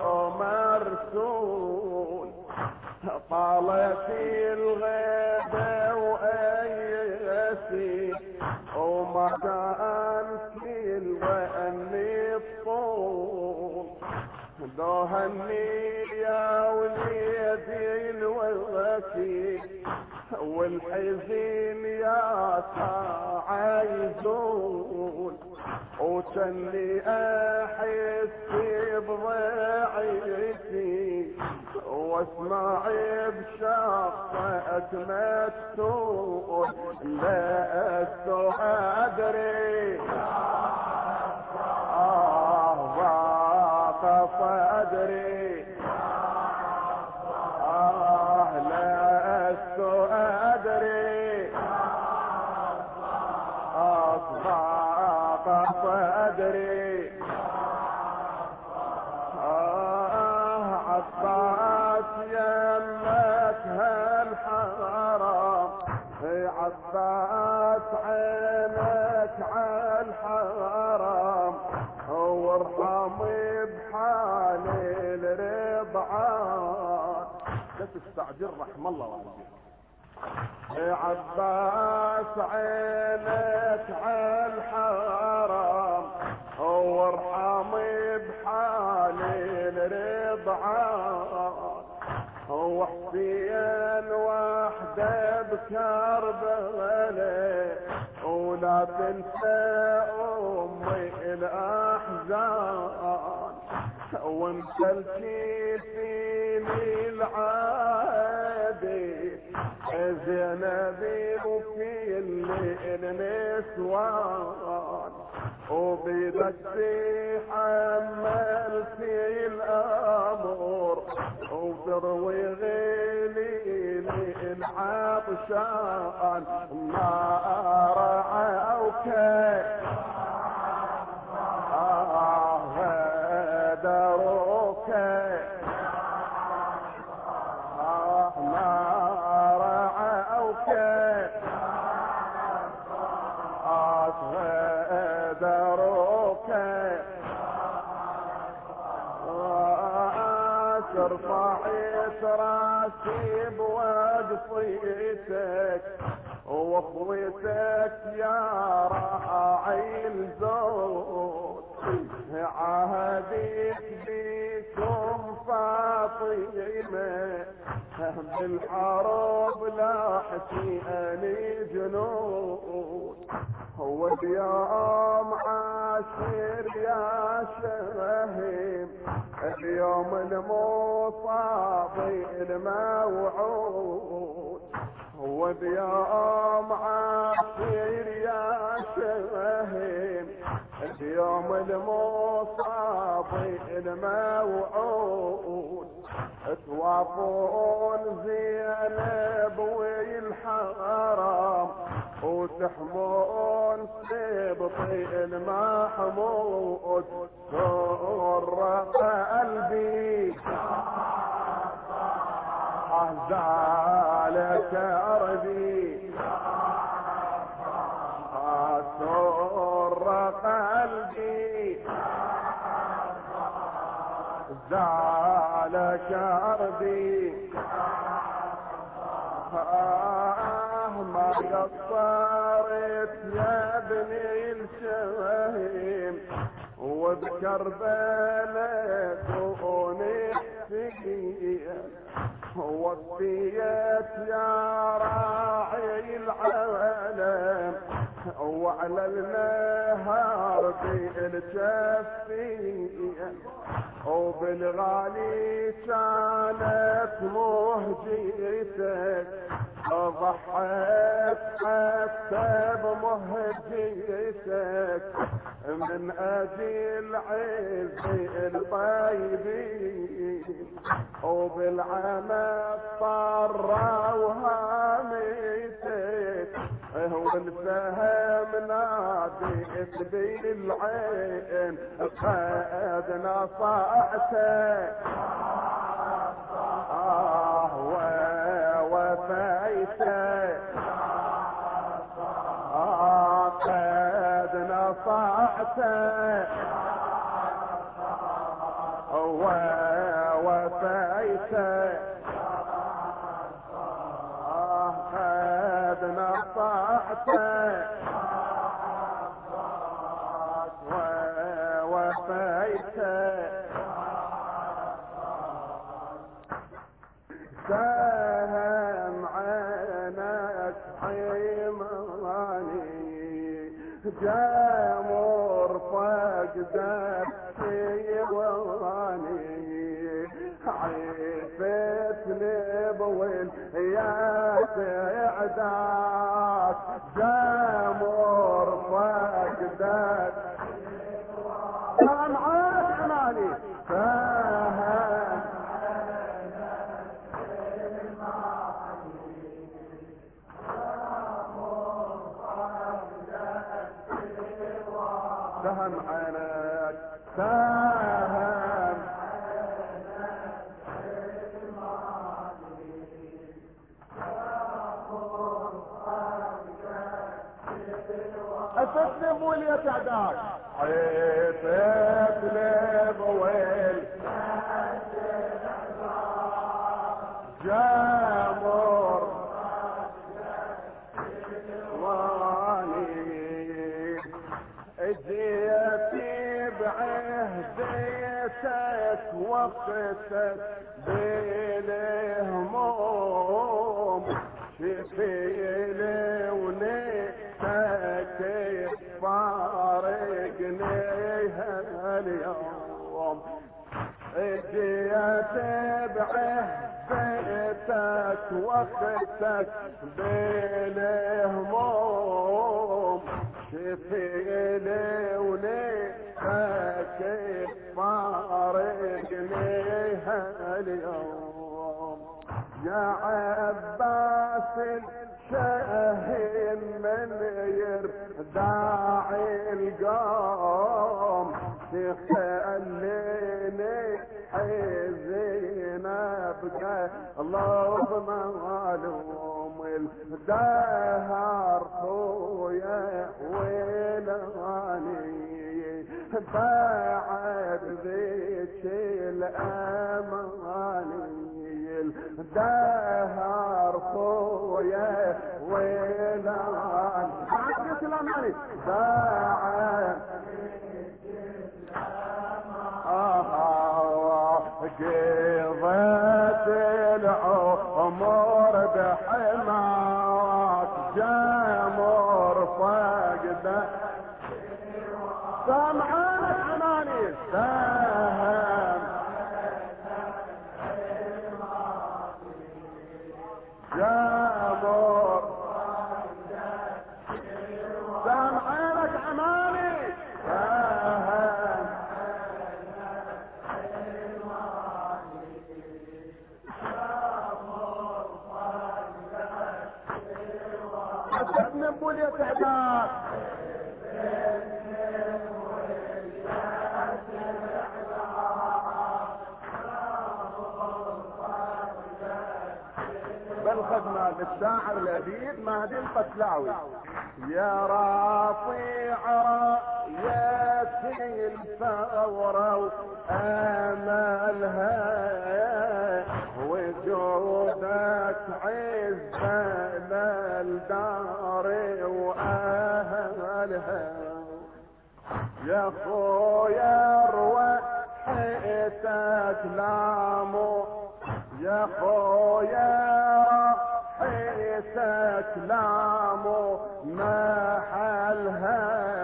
S2: مرسول طالت الغيبة وأيسي وما كان كل وأني الطول دوهني يا وليدي الوكيل والحزين يا تعايزون وتني احس بضيعتي واسمع بشقة مكتوب لست ادري اه ضاق صدري اه لست ادري اه ضاق صدري آه عباس يمك هالحرام عباس عينك عالحرام وارحمي بحالي الرضعان لا تستعجل رحم الله والديك عباس عينك عالحرام وارحمي بحالي الرضعان وحسين وحده بكربلاء ولا تنسى امي الاحزان وانت الكيفيني العادي زينبي وكل النسوان وبيدك تحمل في الامر وتروي غليلي العطشان ما رعوك آه غدروك آه ما رعوك آه غدروك رفعت راسي بوقفيتك واخوتك يا راعي الزود عهدت بكم فاطمة بالحرب لا حسيني جنود هو اليوم عاشر يا شهيم اليوم المصاب الموعود هو اليوم عاشر يا شهيم اليوم المصاب الموعود توافون زينب والحرام وتحمون سبطي المحمود سر قلبي زالك أرضي سر قلبي زالك أرضي ما قصرت يا ابني الشهيم وبكربلاء كوني فيها وفيت يا راعي العالم وعلى النهار بالجفية وبالغالي كانت مهجتك ضحيت حتى بمهجتك من اجل عز الطيبين وبالعمى اضطر وهامتك والفهم ناديت بالعين قد نصعتك آه ووفيتك آه قد نصعتك ووفيتك آه قد نصعتك ووفيتك سهم عينك حيماني جامر فقدك سيواني عيفتني بوين يا سعداك جامر فقدك سهم عينك حيماني سهم سهم عينك سهم أستسلم ولي تعداك أستسلم ويل جامر واني اجيتي بعهديتك وقتك بين هموم شفيلي ونيتك فارقني هاليوم اجيت بعهديتك وقتك بين هموم شفيلي ونيتك فارقني هاليوم يا عباس الشاهين من يرداعي القوم تخليني حزين ابقى الله معلوم الدهر خويا ويلاني بعد ذيك الاماني الدهر خويا ويلاني بعد ذيك الاماني بعد قضيت العمر بحماك جمر فقدك سامعانك حناني سهم جمر سامعانك حناني سهم حسبنا بولي تعداد بالخدمة للشاعر الأديب مهدي القتلاوي. يا رافع رايتي الثورة وآمالها وجودك عز للدار وأهلها يا خويا روحتك لامو يا خويا رحيتك لامو محلها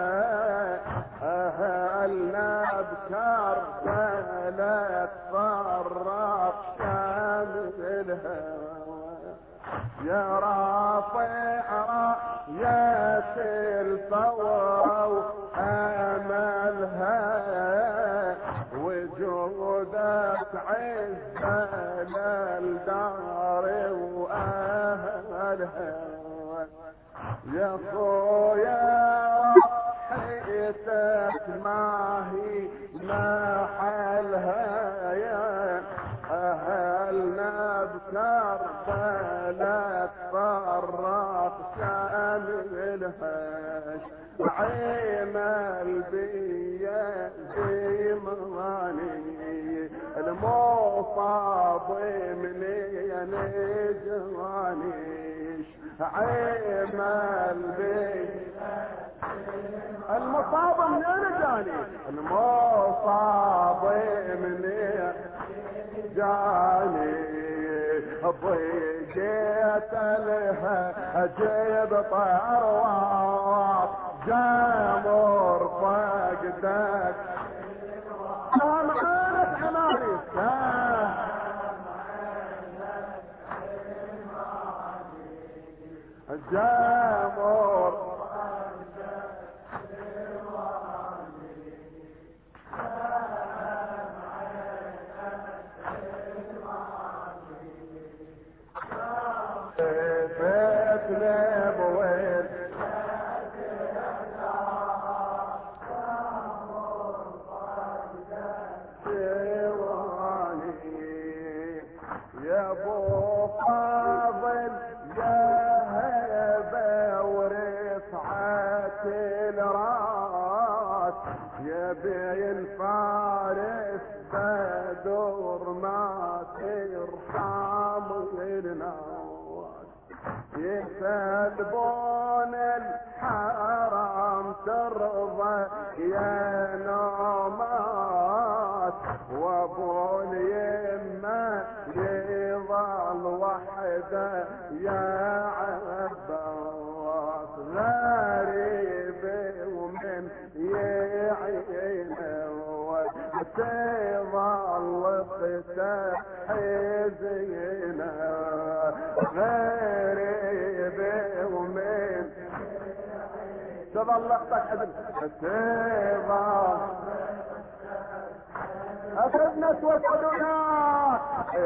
S2: أهلنا بكربلاء تفرق شاملها يا رافع راية الثورة وأملها وجودك عز للدار وأهلها يا خويا رحيتك ما هي محلها يا أهلنا بكربلاء تفرق شاملها عين البيا زماني المصاب منين جوانيش عين البيا المصاب منين جاني المصاب منين جاني ضيقت لها اجيب طروات جامر فقدك سامعانك حماني جامر يا ابو فاضل يا هبه ورفعه الراس يا بين فارس بدور ما ترحم الناس يسلبون الحرام ترضى يا نومات وابو اليمه يظل وحده يا عباس غريب ومن يعينه تظل تحزينه غريب ومن تظل اختك تظل أخذنا وصدناك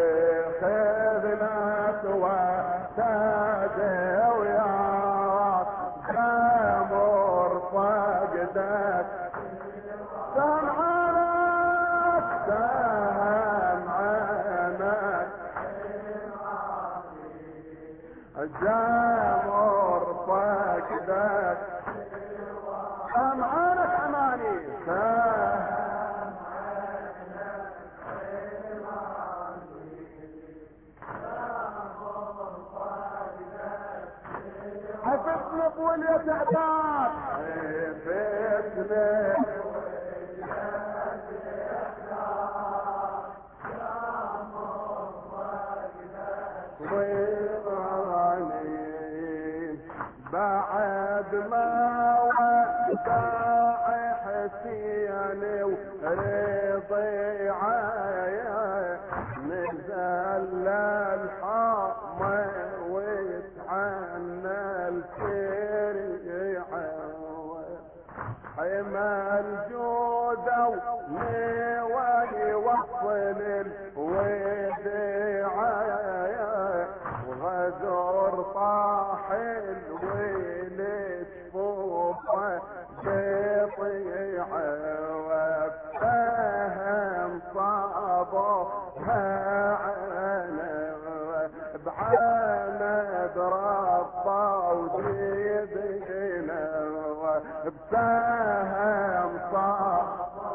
S2: أخذنا وتدوياك جامر فقدك سمعانك سمعانك جامر فقدك سمعانك أماني حفظنا بولي تعداد حفظنا ما وداع حسين ورضيعه نزل الحامة ويتعنى الكريعة حمى الجودة ويوصل الوديعة وغدر طاح الويل جفوفه بطيعه وفهم صابها عنا بعند ربه وجيبنا بسهم صابه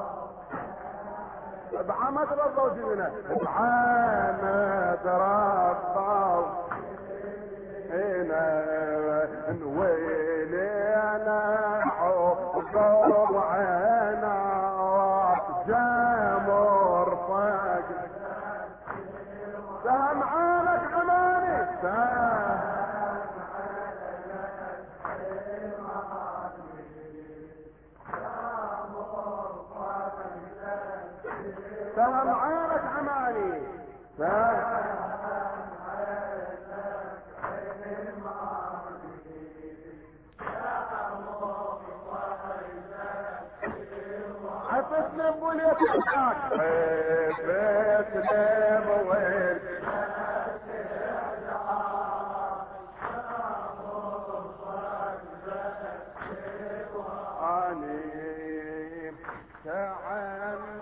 S2: بعمد ربه وجيبنا بعند ربه هنا نويلنا عقب عنا جامر فاق سهم عالك عماني سهم عالك عماني حفتنا بوليت حقاك حفتنا بوليت اني تعمل